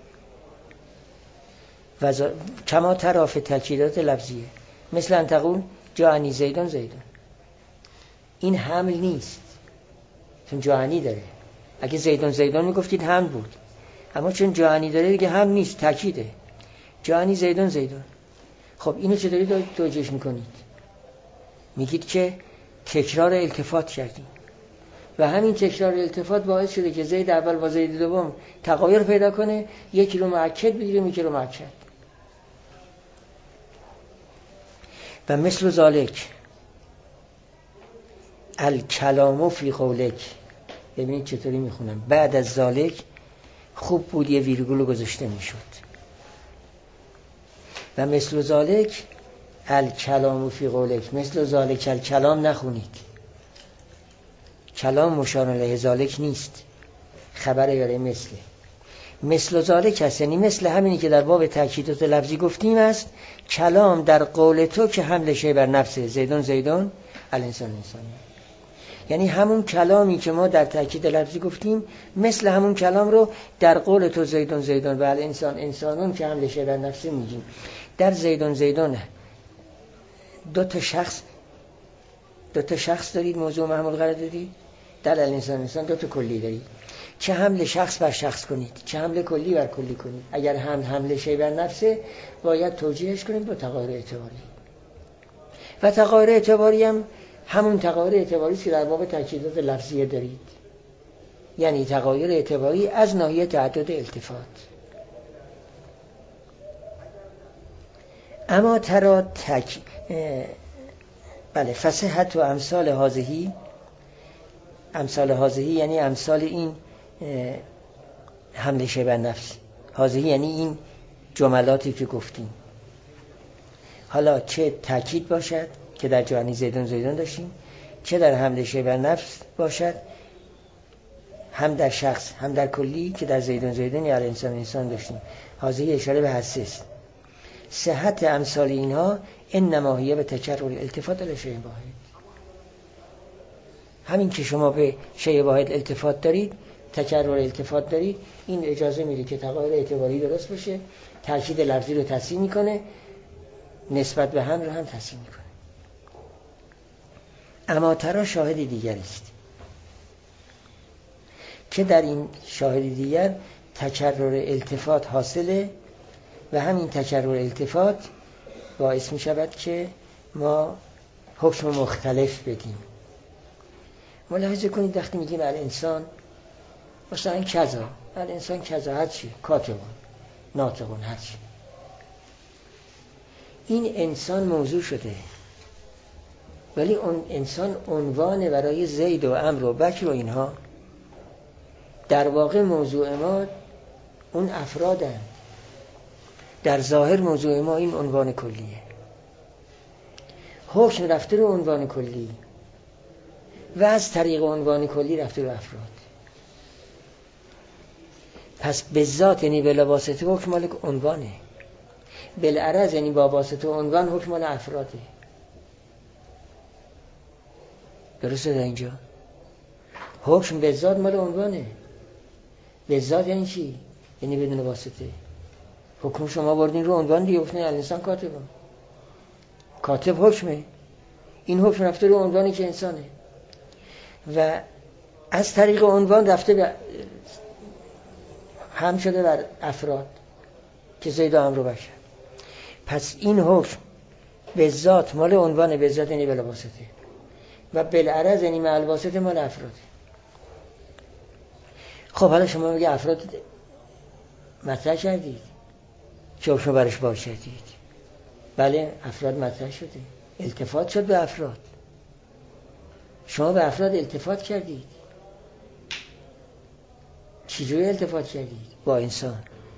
و کما طرف تاکیدات لفظیه، مثل ان تقول جاءنی زیدون زیدون. این حمل نیست چون جاءنی داره. اگه زیدون زیدون میگفتید حمل بود، اما چون جاءنی داره دیگه حمل نیست، تاکیده. جاءنی زیدون زیدون. خب اینو چطوری توجیهش میکنید؟ میگید که تکرار التفات کردیم و همین تکرار التفات باعث شده که زید اول با زید دوم تغایر پیدا کنه، یکی رو مؤکد بگیریم یکی رو مؤکد. و مثل ذالک الکلام فی قولک. ببینید چطوری میخونم. بعد از ذالک خوب بود یه ویرگول گذاشته میشد. و مثل ذالک الکلام فی قولک، مثل ذالک الکلام نخونید. کلام مشار الیه ذالک نیست، خبر یاره مثل مثل ذالک هست، یعنی مثل همینی که در باب تاکیدات لفظی گفتیم است. کلام در قول تو که حمل شیء بر نفسه، زیدون زیدون الانسان انسان، یعنی همون کلامی که ما در تأکید لفظی گفتیم مثل همون کلام رو در قول تو زیدون زیدون و الانسان انسانون که حمل شیء بر نفسه میگیم. در زیدون زیدون دو تا شخص دو تا شخص دارید، موضوع محمول قرار دادید. در الانسان انسان دو تا کلی دارید، چه حمل شخص بر شخص کنید، چه حمل کلی بر کلی کنید. اگر هم حمل شیء بر نفسه باید توجیهش کنید با تغایر اعتباری، و تغایر اعتباری هم همون تغایر اعتباری که در باب تأکیدات لفظیه دارید، یعنی تغایر اعتباری از ناحیه تعدد التفات. اما ترا تک بله فصحت و امثال هازهی، امثال هازهی یعنی امثال این حمل شیء بر نفس، هازهی یعنی این جملاتی که گفتیم، حالا چه تأکید باشد که در جهانی زیدون زیدون داشتیم، چه در حمل شیء بر نفس باشد، هم در شخص هم در کلی که در زیدون زیدون یا انسان انسان داشتیم. هازهی اشاره به حسیس. صحت امثال اینها انما هی به تکرر التفات الی شیء واحد. همین که شما به شیء واحد التفات دارید، تکرر التفات دارید، این اجازه میده که تغایر اعتباری درست باشه، تأکید لفظی رو تصحیح میکنه، نسبت به هم رو هم تصحیح میکنه. اما ترا شاهد دیگر است که در این شاهد دیگر تکرر التفات حاصله و همین تکرر التفات باعث می شود که ما حکم مختلف بدیم. ملاحظه کنید وقتی میگیم الانسان مثلا کذا، الانسان کذا، هر چی، کاتبون، ناطقون، هر چی، این انسان موضوع شده، ولی اون انسان عنوان برای زید و عمرو و بکر و اینها. در واقع موضوع ما اون افرادن، در ظاهر موضوع ما این عنوان کلیه، حکم رفته رو عنوان کلی و از طریق عنوان کلی رفته رو افراد. پس به ذات یعنی بلا واسطه حکم مال عنوانه، بالعرض یعنی با واسطه عنوان حکم مال افراده. درسته در اینجا؟ حکم به ذات مال عنوانه. به ذات یعنی چی؟ یعنی بدون واسطه. حکم شما بردین رو عنوان دیگه، گفتین الانسان کاتبه، کاتب حکمه، این حکم رفته رو عنوانی که انسانه و از طریق عنوان رفته به هم شده بر افراد که زید و عمرو بکر. پس این حکم به ذات مال عنوانه، به ذات یعنی بلا واسطه، و بالعرض یعنی مع الواسطه مال افراد. خب حالا شما میگه افراد مطرح کردید که حکم برش باشدید. بله افراد مطرح شده، التفات شد به افراد، شما به افراد التفات کردید. چجوری التفات کردید؟ با انسان.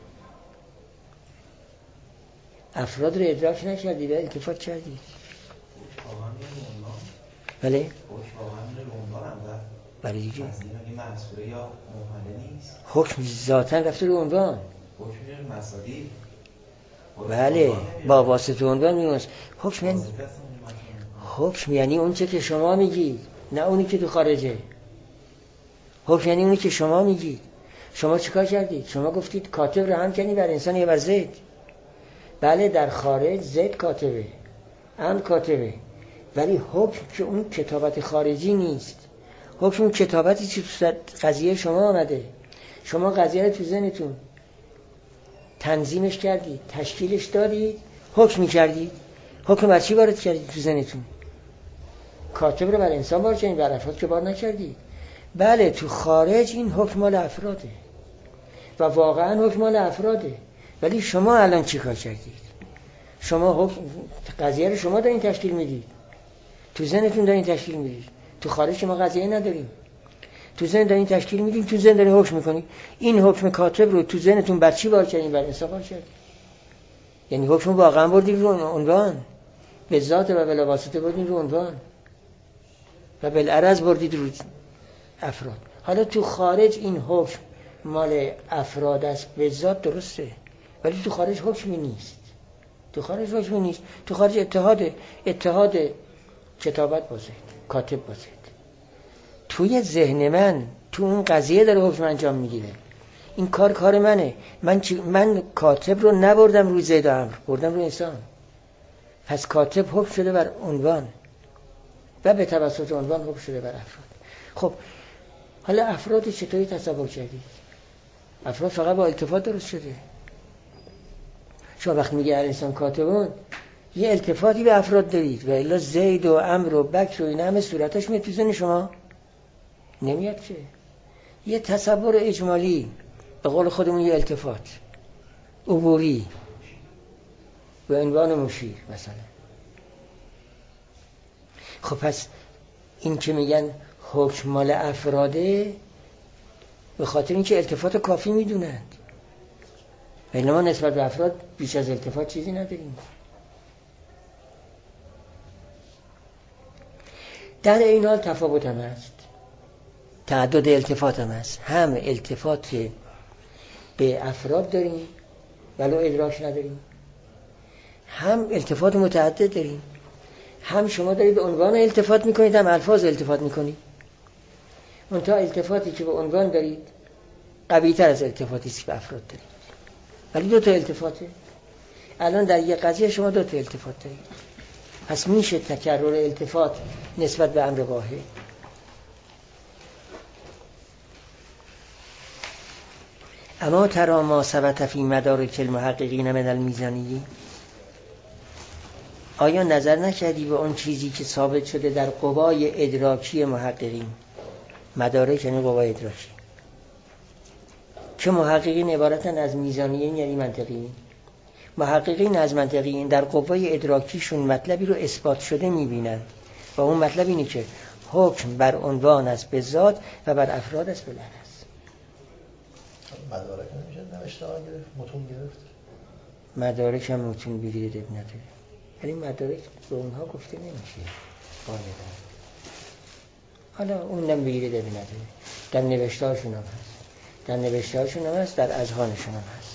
افراد رو ادراک نکردید و التفات کردید. بله؟ بله دیگه. حکم ذاتاً رفته رو عنوان. حکم مسادی. بله با واسطه عنوان میمونست. حکم یعنی حکم یعنی اون چه که شما میگید، نه اونی که تو خارجه. حکم یعنی اونی که شما میگید. شما چیکار کردید؟ شما گفتید کاتب رو هم کنی بر انسان یا بر زید. بله در خارج زید کاتبه، عمرو کاتبه، ولی حکم که اون کتابت خارجی نیست. حکم اون کتابتی که تو قضیه شما آمده. شما قضیه رو تو ذهنتون تنظیمش کردید، تشکیلش دادید، حکم کردید. حکم بر چی وارد کردید تو ذهنتون؟ کاتب رو بر انسان وارد کردید، بر افراد که وارد نکردید. بله تو خارج این حکم مال افراده و واقعا حکم مال افراده، ولی شما الان چی کار کردید؟ شما حکم قضیه رو شما دارین تشکیل میدید، تو ذهنتون دارین تشکیل میدید. تو خارج ما قضیه نداریم، تو ذهن دارین تشکیل میدین، تو ذهن دارین حکم میکنید. این حکم کاتب رو تو ذهنتون بر چی وارد کردین؟ بر انسان وارد کردین. یعنی حکم واقعا بردین رو عنوان، به ذات و بلا واسطه بردین رو عنوان و بالعرض بردید رو افراد. حالا تو خارج این حکم مال افراد است، به ذات درسته، ولی تو خارج حکمی نیست. تو خارج حکمی نیست. تو خارج اتحاد اتحاد کتابت بازید، کاتب بازید. توی ذهن من تو اون قضیه داره حکم انجام میگیره. این کار کار منه. من چی... من کاتب رو نبردم روی زید و عمرو، بردم روی انسان. پس کاتب حکم شده بر عنوان و به توسط عنوان حکم شده بر افراد. خب حالا افراد چطوری تصور کردید؟ افراد فقط با التفات درست شده. شما وقتی میگه انسان کاتبون یه التفاتی به افراد دارید، و الا زید و عمرو و بکر و این همه صورتش میاد تو ذهن شما نمیاد که. یه تصور اجمالی، به قول خودمون یه التفات عبوری به عنوان مشیر مثلا. خب پس این که میگن حکم مال افراده به خاطر اینکه التفات کافی میدونند، ولی ما نسبت به افراد بیش از التفات چیزی نداریم. در این حال تفاوت هم هست، تعدد التفات هم هست. هم التفات به افراد داریم ولو ادراک نداریم، هم التفات متعدد داریم. هم شما دارید به عنوان التفات میکنید، هم الفاظ التفات میکنید. منتها التفاتی که به عنوان دارید قوی تر از التفاتی که به افراد دارید، ولی دو تا التفاته. الان در یک قضیه شما دو تا التفات دارید، پس میشه تکرر التفات نسبت به امر واحد. اما ترى ما ثبت فی مدارک المحققین من المیزانی، آیا نظر نکردی به اون چیزی که ثابت شده در قوای ادراکی محققین؟ مدارک یعنی قوای ادراکی، که محققین عبارتن از میزانیین یعنی منطقیین. محققین از منطقیین در قوای ادراکیشون مطلبی رو اثبات شده میبینند و اون مطلب اینه که حکم بر عنوان است به ذات و بر افراد است به لفظ. مدارک نمیشه نوشته ها گرفت، متون گرفت. مدارک هم متون بگیرید اب نداره، ولی مدارک به اونها گفته نمیشه غالبا. حالا اونم بگیرید اب نداره، در نوشته هاشون هم هست، در نوشته هاشون هم هست، در اذهانشون هم هست.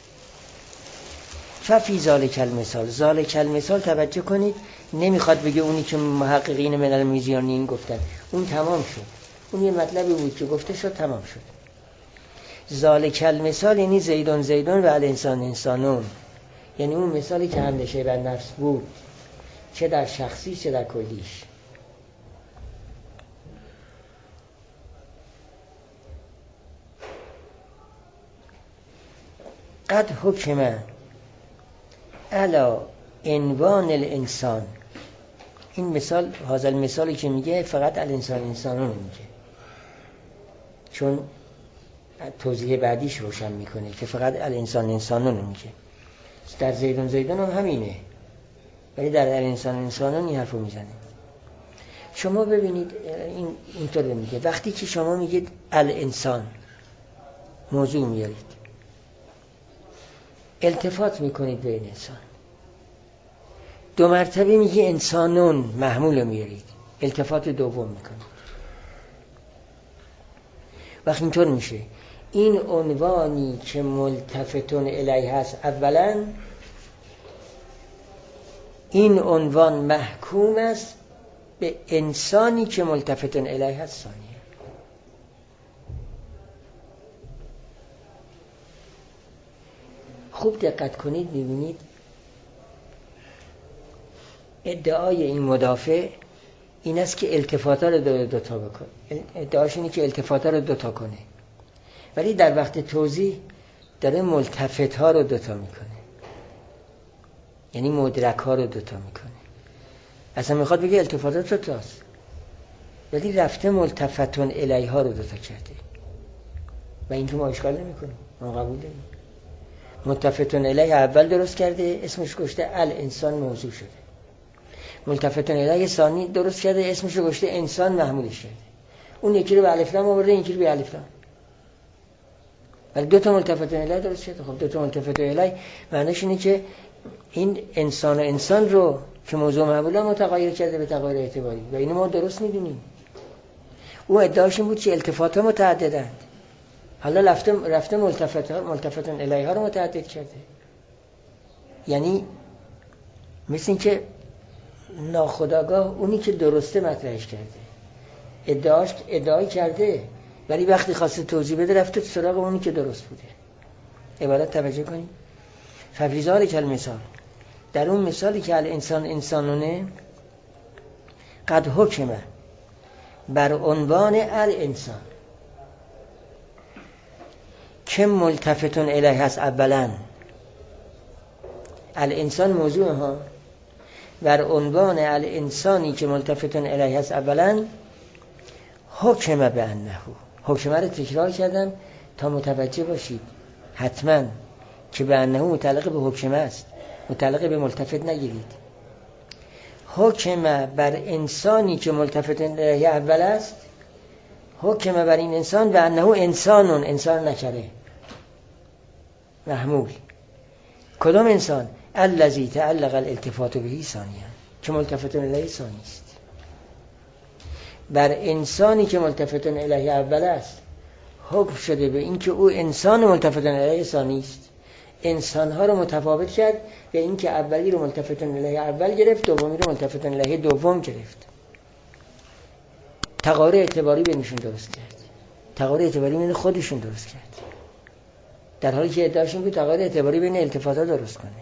ففی ذالک المثال، ذالک المثال توجه کنید، نمیخواد بگه اونی که محققین من المیزانیین گفتن، اون تمام شد، اون یه مطلبی بود که گفته شد تمام شد. ذالک المثال یعنی زیدون زیدون و الانسان انسانون، یعنی اون مثالی که حمله شیء بر نفس بود، چه در شخصی چه در کلیش. قد حکم علا عنوان الانسان، این مثال هذا المثالی که میگه فقط الانسان انسانون میگه، چون توضیح بعدیش روشن میکنه که فقط الانسان انسانون میگه. در زیدون زیدون هم همینه، ولی در الانسان انسانون این حرفو میزنه. شما ببینید این اینطور میگه، وقتی که شما میگید الانسان موضوع میارید، التفات میکنید به این انسان، دو مرتبه میگه انسانون محمول میارید، التفات دوم میکنید. وقتی اینطور میشه، این عنوانی که ملتفتون الیه هست اولا، این عنوان محکوم است به انسانی که ملتفتون الیه هست ثانیه. خوب دقت کنید ببینید ادعای این مدافع این است که التفاتا رو دو دوتا بکنه، ادعاش اینه که التفاتا رو دوتا کنه، ولی در وقت توضیح داره ملتفت ها رو دوتا میکنه، یعنی مدرک ها رو دوتا میکنه. اصلا میخواد بگه التفاتات دوتاست، ولی رفته ملتفتون الیه ها رو دوتا کرده و این که ما اشکال نمیکنه، ما قبول داریم. ملتفتون الیه اول درست کرده، اسمش گشته الانسان موضوع شده. ملتفتون الیه ثانی درست کرده، اسمش گشته انسان محمولش کرده. اون یکی رو به الف لام آورده، این یکی رو به الف لام. ولی دو تا ملتفتون الیه درست کرده. خب دو تا ملتفتون الیه معنیش اینه که این انسان و انسان رو که موضوع محموله متغایر کرده به تغایر اعتباری و اینو ما درست میدونیم. او ادعاش این بود که التفات ها متعددند، حالا رفته رفته ملتفت ها ملتفتون الیه ها رو متعدد کرده. یعنی مثل این که ناخودآگاه اونی که درسته مطرحش کرده، ادعاش ادعای کرده، ولی وقتی خواسته توضیح بده رفته سراغ اونی که درست بوده. عبارت توجه کنید. ففی ذلک المثال، در اون مثالی که الانسان انسانونه قد حکمه بر عنوان الانسان که ملتفتون الیه هست. اولا الانسان موضوع ها بر عنوان الانسانی که ملتفتون الیه هست. اولا حکمه به انه، حکمه رو تکرار کردم تا متوجه باشید حتما که به انه متعلق به حکمه است، متعلق به ملتفت نگیرید. حکمه بر انسانی که ملتفت الیه اول است، حکمه بر این انسان به انه انسانون، انسان نکره محمول. کدام انسان؟ الذی تعلق الالتفات به ثانیه، که ملتفت الیه ثانی است. بر انسانی که ملتفت الیه اول است حکم شده به این که او انسان ملتفت الیه ثانی است. انسان‌ها رو متفاوت کرد به این که اولی رو ملتفت الیه اول گرفت، دومی رو ملتفت الیه دوم گرفت. تغاییر اعتباری بینشون درست کرد، تغاییر اعتباری بین خودشون درست کرد، در حالی که ادعاشون بود تغییر اعتباری بین التفات‌ها درست کنه.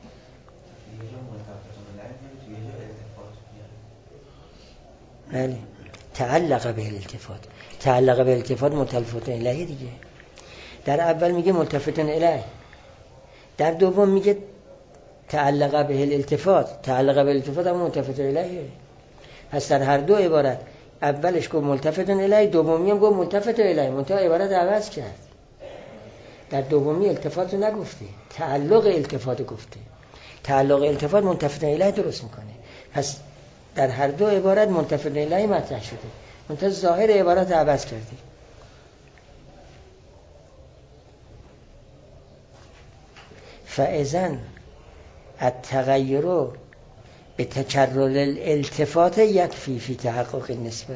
بله، تعلق به الالتفات، تعلق به الالتفات متلفت الیه دیگه. در اول میگه ملتفت الیه، در دوم میگه تعلق به الالتفات، تعلق به الالتفات هم ملتفت الیه. پس در هر دو عبارت اولش گفت ملتفت الیه، دومی هم گفت ملتفت الیه، منتها عبارت عوض کرد. در دومی التفات رو نگفته، تعلق التفات گفته. تعلق التفات ملتفت الیه درست میکنه. پس در هر دو عبارت ملتفت الیه مطرح شده، منتها ظاهر عبارت عوض کرده. فاذن التغیر به تکرر الالتفات یکفی فی تحقق النسبه.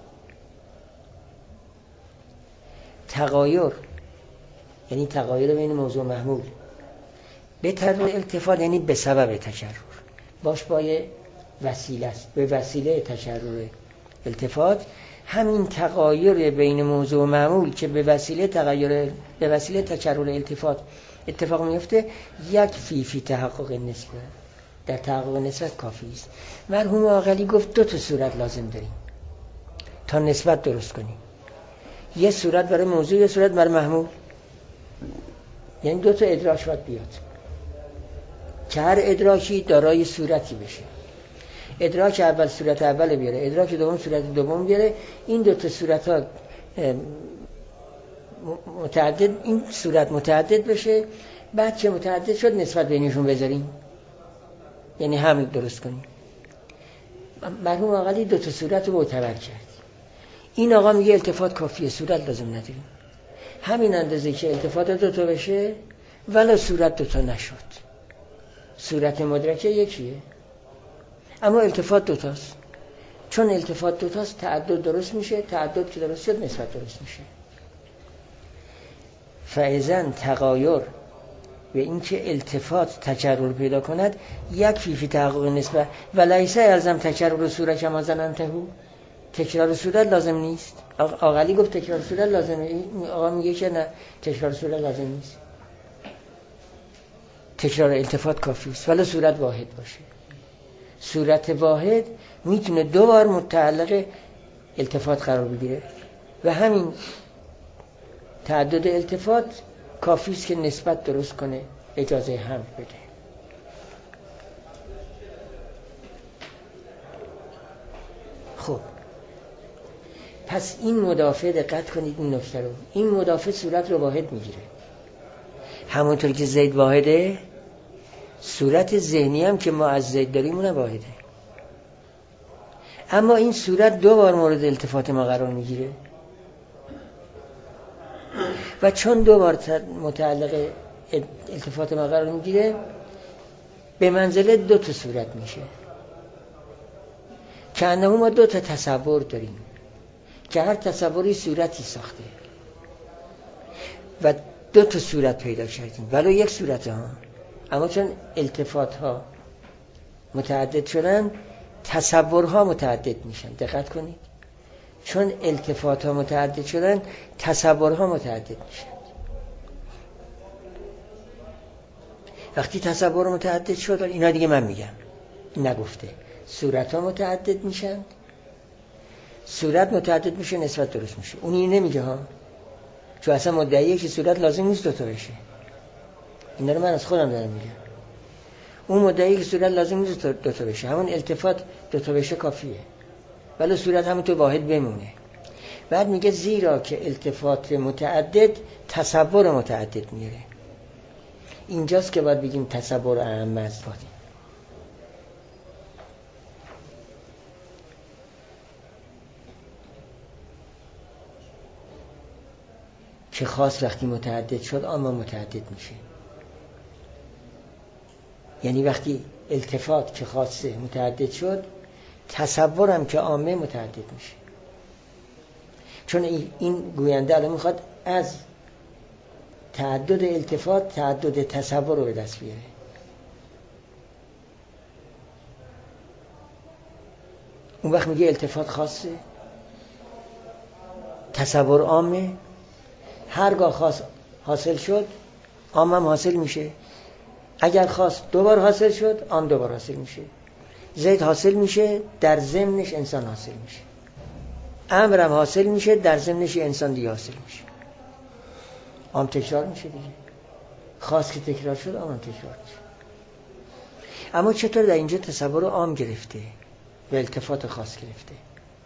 تغایر یعنی تغایر بین موضوع محمول، به تکرر التفات یعنی به سبب تکرر، باش بای وسیله است، به وسیله تکرر التفات. همین تغایر بین موضوع و معمول که به وسیله تغایر به وسیله تکرر التفات اتفاق میفته، یک فی فی تحقق نسبت، در تحقق نسبت کافی است. مرحوم عاقلی گفت دو تا صورت لازم داریم تا نسبت درست کنیم، یه صورت برای موضوع، یه صورت برای محمول. یعنی دو تا ادراک باید بیاد که هر ادراکی دارای صورتی بشه. ادراک اول صورت اول بیاره، ادراک دوم صورت دوم بیاره. این دو تا صورت ها متعدد، این صورت متعدد بشه، بعد که متعدد شد نسبت بینشون بذاریم، یعنی حمل درست کنیم. مرحوم عاقلی دو تا صورت رو معتبر کرد. این آقا میگه التفات کافیه، صورت لازم نداریم. همین اندازه که التفات دو تا بشه ولی صورت دو تا نشد، صورت مدرکه یکیه اما التفات دو تاست. چون التفات دو تاست تعدد درست میشه، تعدد که درست شد نسبت درست میشه. فاذن تغایر به این که التفات تکرر پیدا کند یک فی فی تحقق نسبت و لیس یلزم تکرر صورت کما ظننته. تکرار صورت لازم نیست. عاقلی گفت تکرار صورت لازمه، آقا میگه که نه، تکرار صورت لازم نیست، تکرار التفات کافی است ولی صورت واحد باشه. صورت واحد میتونه دو بار متعلق التفات قرار بگیره و همین تعدد التفات کافی است که نسبت درست کنه، اجازه حمل بده. خب پس این مدافع، دقت کنید این نکته رو، این مدافع صورت رو واحد میگیره. همونطور که زید واحده، صورت ذهنی هم که ما از زید داریم اون واحده. اما این صورت دو بار مورد التفات ما قرار میگیره و چون دو بار متعلق التفات ما قرار میگیره به منزله دو تا صورت میشه که انه ما دو تا تصور داریم که هر تصوری صورتی ساخته و دو تا صورت پیدا کردیم ولو یک صورت ها، اما چون التفات ها متعدد شدن تصورها متعدد میشن. دقت کنید، چون التفات ها متعدد شدن تصورها متعدد میشن. وقتی تصور متعدد شد، اینا دیگه من میگم نگفته، صورت ها متعدد میشن، صورت متعدد میشه نسبت درست میشه. اون این نمیگه ها، چون اصلا مدعیه که صورت لازم نیست دوتا بشه. اینا رو من از خودم دارم میگم. اون مدعیه که صورت لازم نیست دوتا بشه، همون التفات دوتا بشه کافیه، ولی صورت همون تو واحد بمونه. بعد میگه زیرا که التفات متعدد تصور متعدد میاره. اینجاست که باید بگیم تصور اعم از فاتی. که خاص وقتی متعدد شد اما متعدد میشه. یعنی وقتی التفات که خاصه متعدد شد، تصورم که عامه متعدد میشه. چون این گوینده الان میخواد از تعدد التفات تعدد تصور رو به دست بیاره. اون وقت میگه التفات خاصه، تصور عامه، هرگاه خاص حاصل شد عام هم حاصل میشه. اگر خاص دوبار حاصل شد عام دوبار حاصل میشه. زید حاصل میشه، در ضمنش انسان حاصل میشه. امر هم حاصل میشه، در ضمنش انسان دیگه حاصل میشه. عام تکرار میشه دیگه. خاص که تکرار شد عام هم تکرار میشه. اما چطور در اینجا تصور عام گرفته و التفات خاص گرفته؟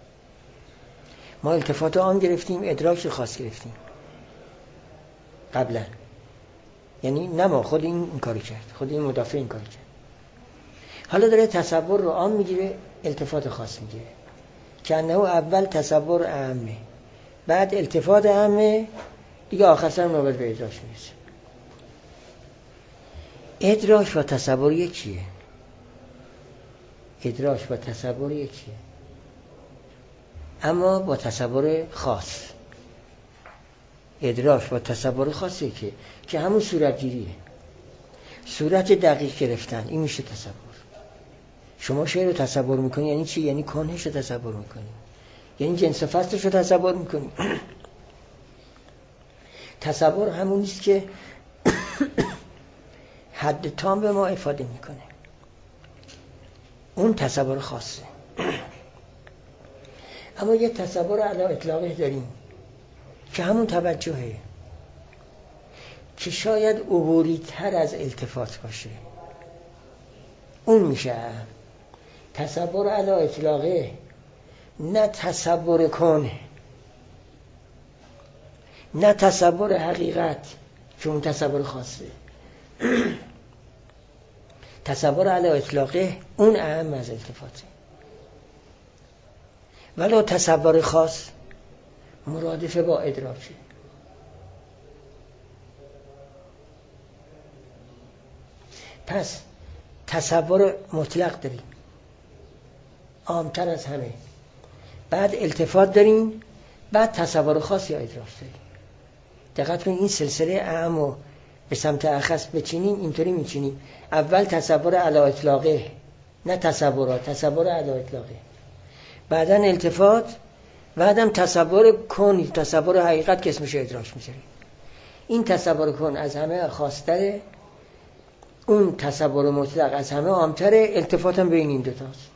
ما التفات عام گرفتیم، ادراک خاص گرفتیم قبلا. یعنی نه ما، خود این این کاری کرد، خود این مدافع این کاری کرد. حالا داره تصور رو عام میگیره، التفات خاص میگیره. که انه اول تصور اعمه، بعد التفات اعمه، دیگه آخر سر نوبت به ادراک میرسه. ادراک و تصور یکیه. ادراک و تصور یکیه، اما با تصور خاص. ادراک و تصور خاصی که که همون صورتگیریه، صورت دقیق گرفتن. این میشه تصور. شما شی رو تصور میکنی یعنی چی؟ یعنی کنهش رو تصور میکنی، یعنی جنس فصلش رو تصور میکنی. تصور همون نیست که حد تام به ما افاده میکنه. اون تصور خاصه. اما یه تصور علی اطلاقه داریم که همون توجهه، که شاید عبوری تر از التفات باشه. اون میشه تصور علی اطلاقه، نه تصور کنه، نه تصور حقیقت که اون تصور خاصه. تصور علی اطلاقه اون اهم از التفاته. ولو تصور خاص مرادف با ادراکه. پس تصور مطلق داریم عامتر از همه، بعد التفات داریم، بعد تصور خاص یا ادراک داریم. دقت کنید این سلسله اعم و به سمت اخص بچینیم، اینطوری میچینیم. اول تصور علی اطلاقه، نه تصورات، تصور علی اطلاقه، بعدا التفات، بعدم تصور کن، تصور حقیقت که اسمش ادراک میذاریم. این تصور کن از همه خاص‌تره، اون تصور مطلق از همه عام‌تره، التفات هم بین این دوتاست.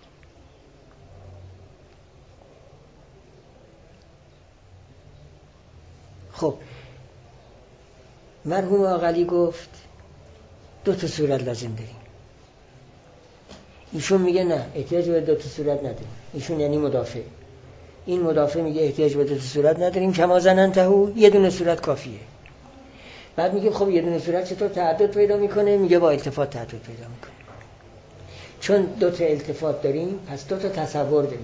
خب مرحوم آقلی گفت دو تا صورت لازم داریم. ایشون میگه نه، احتیاج به دو تا صورت نداریم. ایشون یعنی مدافع. این مدافع میگه احتیاج به دو تا صورت نداریم، کما ظننته، یه دونه صورت کافیه. بعد میگه خب یه دونه صورت چطور تعدد پیدا میکنه؟ میگه با التفات تعدد پیدا میکنه. چون دو تا التفات داریم پس دو تا تصور داریم.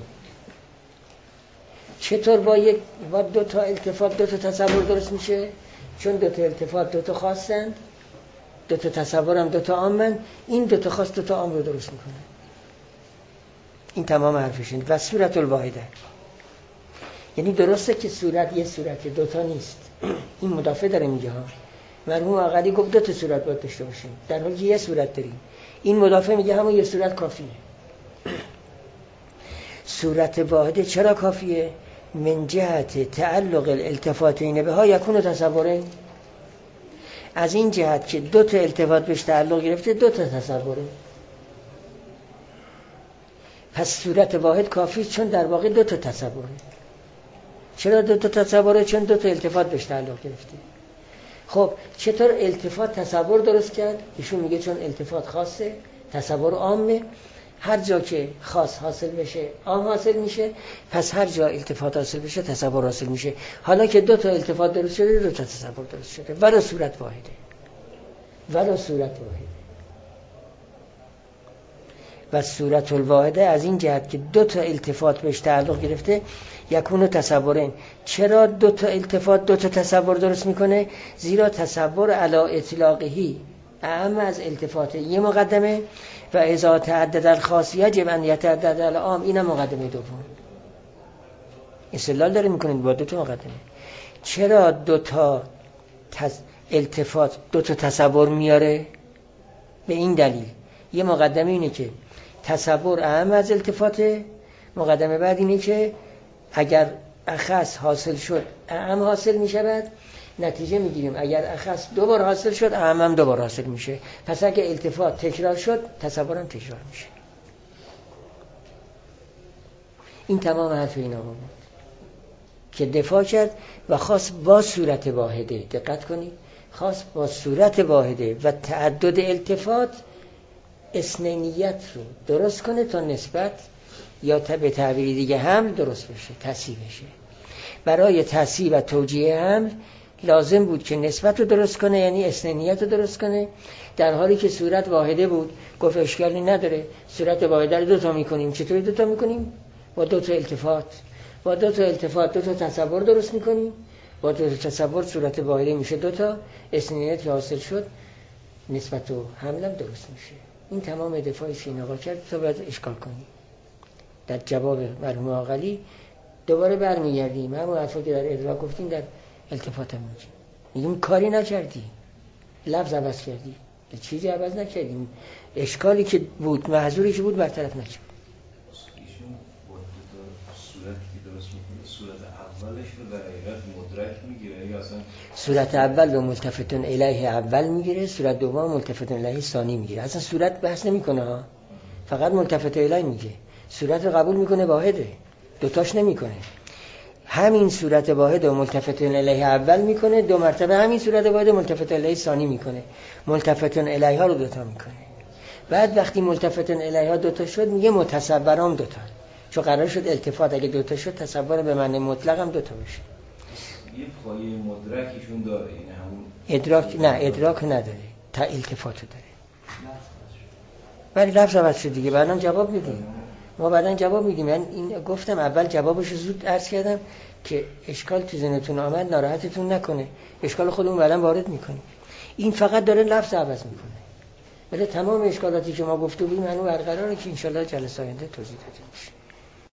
چطور با یک با دو تا التفات دو تا تصور درست میشه؟ چون دو تا التفات دو تا خاصن، دو تا تصور هم دو تا عامن، این دو تا خاص دو تا عام رو درست میکنه. این تمام حرفشون. و صورت الواحده، یعنی درسته که صورت یه صورت دو تا نیست. این مدافع داره میگه ها. مرحوم آقلی گفت دو تا صورت باید داشته باشیم، در حالی که یه صورت داریم. این مدافع میگه همون یه صورت کافیه. صورت واحده چرا کافیه؟ من جهت تعلق الالتفاتین بها یکون تصوره. از این جهت که دو تا التفات بهش تعلق گرفته دو تا تصوره. پس صورت واحد کافی، چون در واقع دو تا تصوره. چرا دو تا تصوره؟ چون دو تا التفات بهش تعلق گرفته. خب چطور التفات تصور درست کرد؟ ایشون میگه چون التفات خاصه، تصور عامه، هر جا که خاص حاصل بشه عام حاصل میشه، پس هر جا التفات حاصل بشه تصور حاصل میشه. حالا که دو تا التفات درست شده دو تا تصور درست شده، ولی صورت واحده، ولی صورت واحده. و صورت الواحده از این جهت که دو تا التفات بهش تعلق گرفته یکون تصورین. چرا دو تا التفات دو تا تصور درست میکنه؟ زیرا تصور علی اطلاقهی اهم از التفات یه مقدمه و اذا تعدد الخاص یجب ان یتعدد العام، اینم مقدمه دوم. استدلال داره میکنید با دو تا مقدمه. چرا دو تا تز... التفات دو تا تصور میاره؟ به این دلیل. یه مقدمه اینه که تصور اهم از التفاته، مقدمه بعد اینه که اگر اخص حاصل شد اهم حاصل میشود، نتیجه میگیریم اگر اخص دو بار حاصل شد اهم هم دو بار حاصل میشه. پس اگه التفات تکرار شد تصورم تکرار میشه. این تمام حرف این آقا بود که دفاع کرد و خاص با صورت واحده. دقت کنید، خاص با صورت واحده و تعدد التفات اثنینیت رو درست کنه تا نسبت یا به تعبیری دیگه هم درست بشه، تصحیح بشه. برای تصحیح و توجیه هم لازم بود که نسبت رو درست کنه، یعنی اثنینیت رو درست کنه، در حالی که صورت واحده بود. گفت اشکالی نداره، صورت واحده رو دو تا میکنیم. چطوری دو تا میکنیم؟ با دو تا التفات. با دو تا التفات دو تا تصور درست میکنیم، با دو تا تصور صورت واحده میشه دو تا، اثنینیت که حاصل شد نسبت و حملم درست میشه. این تمام دفاعی که این آقا کرد تو باید اشکال کنیم. در جواب مرحوم عاقلی دوباره برمیگردیم همون حرفا که در ادراک گفتیم در التفات هم میگیم. میگیم کاری نکردی، لفظ عوض کردی، چیزی عوض نکردیم. اشکالی که بود، محظوری که بود برطرف نکرد. ایشون با دو تا صورتی که درست میکنه صورت اولش رو در حقیقت مدرک میگیره یا اصلا صورت اول رو ملتفتون الیه اول میگیره، صورت دوم ملتفتون الیه ثانی میگیره. اصلا صورت بحث نمیکنه ها، فقط ملتفت الیه میگه. صورت رو قبول میکنه واحده، دوتاش نمیکنه. همین صورت واحد و ملتفتون الیه اول میکنه، دو مرتبه همین صورت واحد ملتفت الیه ثانی میکنه، ملتفتون الیه ها رو دوتا میکنه. بعد وقتی ملتفتون الیه ها دوتا شد میگه متصورام دوتا، چون قرار شد التفات اگه دوتا شد تصور به معنی مطلق هم دوتا بشه. یه پایه مدرکشون داره، این همون ادراک نه، ادراک نداره، تا التفاتو داره. ولی لفظ عوض شد دیگه، بعدم جواب میدیم. ما بعدن جواب میدیم. من این گفتم اول جوابش زود عرض کردم که اشکال تو ذهنتون آمد ناراحتتون نکنه، اشکال خودمون بعدن وارد میکنیم. این فقط داره لفظ عوض میکنه، ولی تمام اشکالاتی که ما گفته بودیم هنوز برقراره که انشالله جلسه آینده توضیح داده میشه.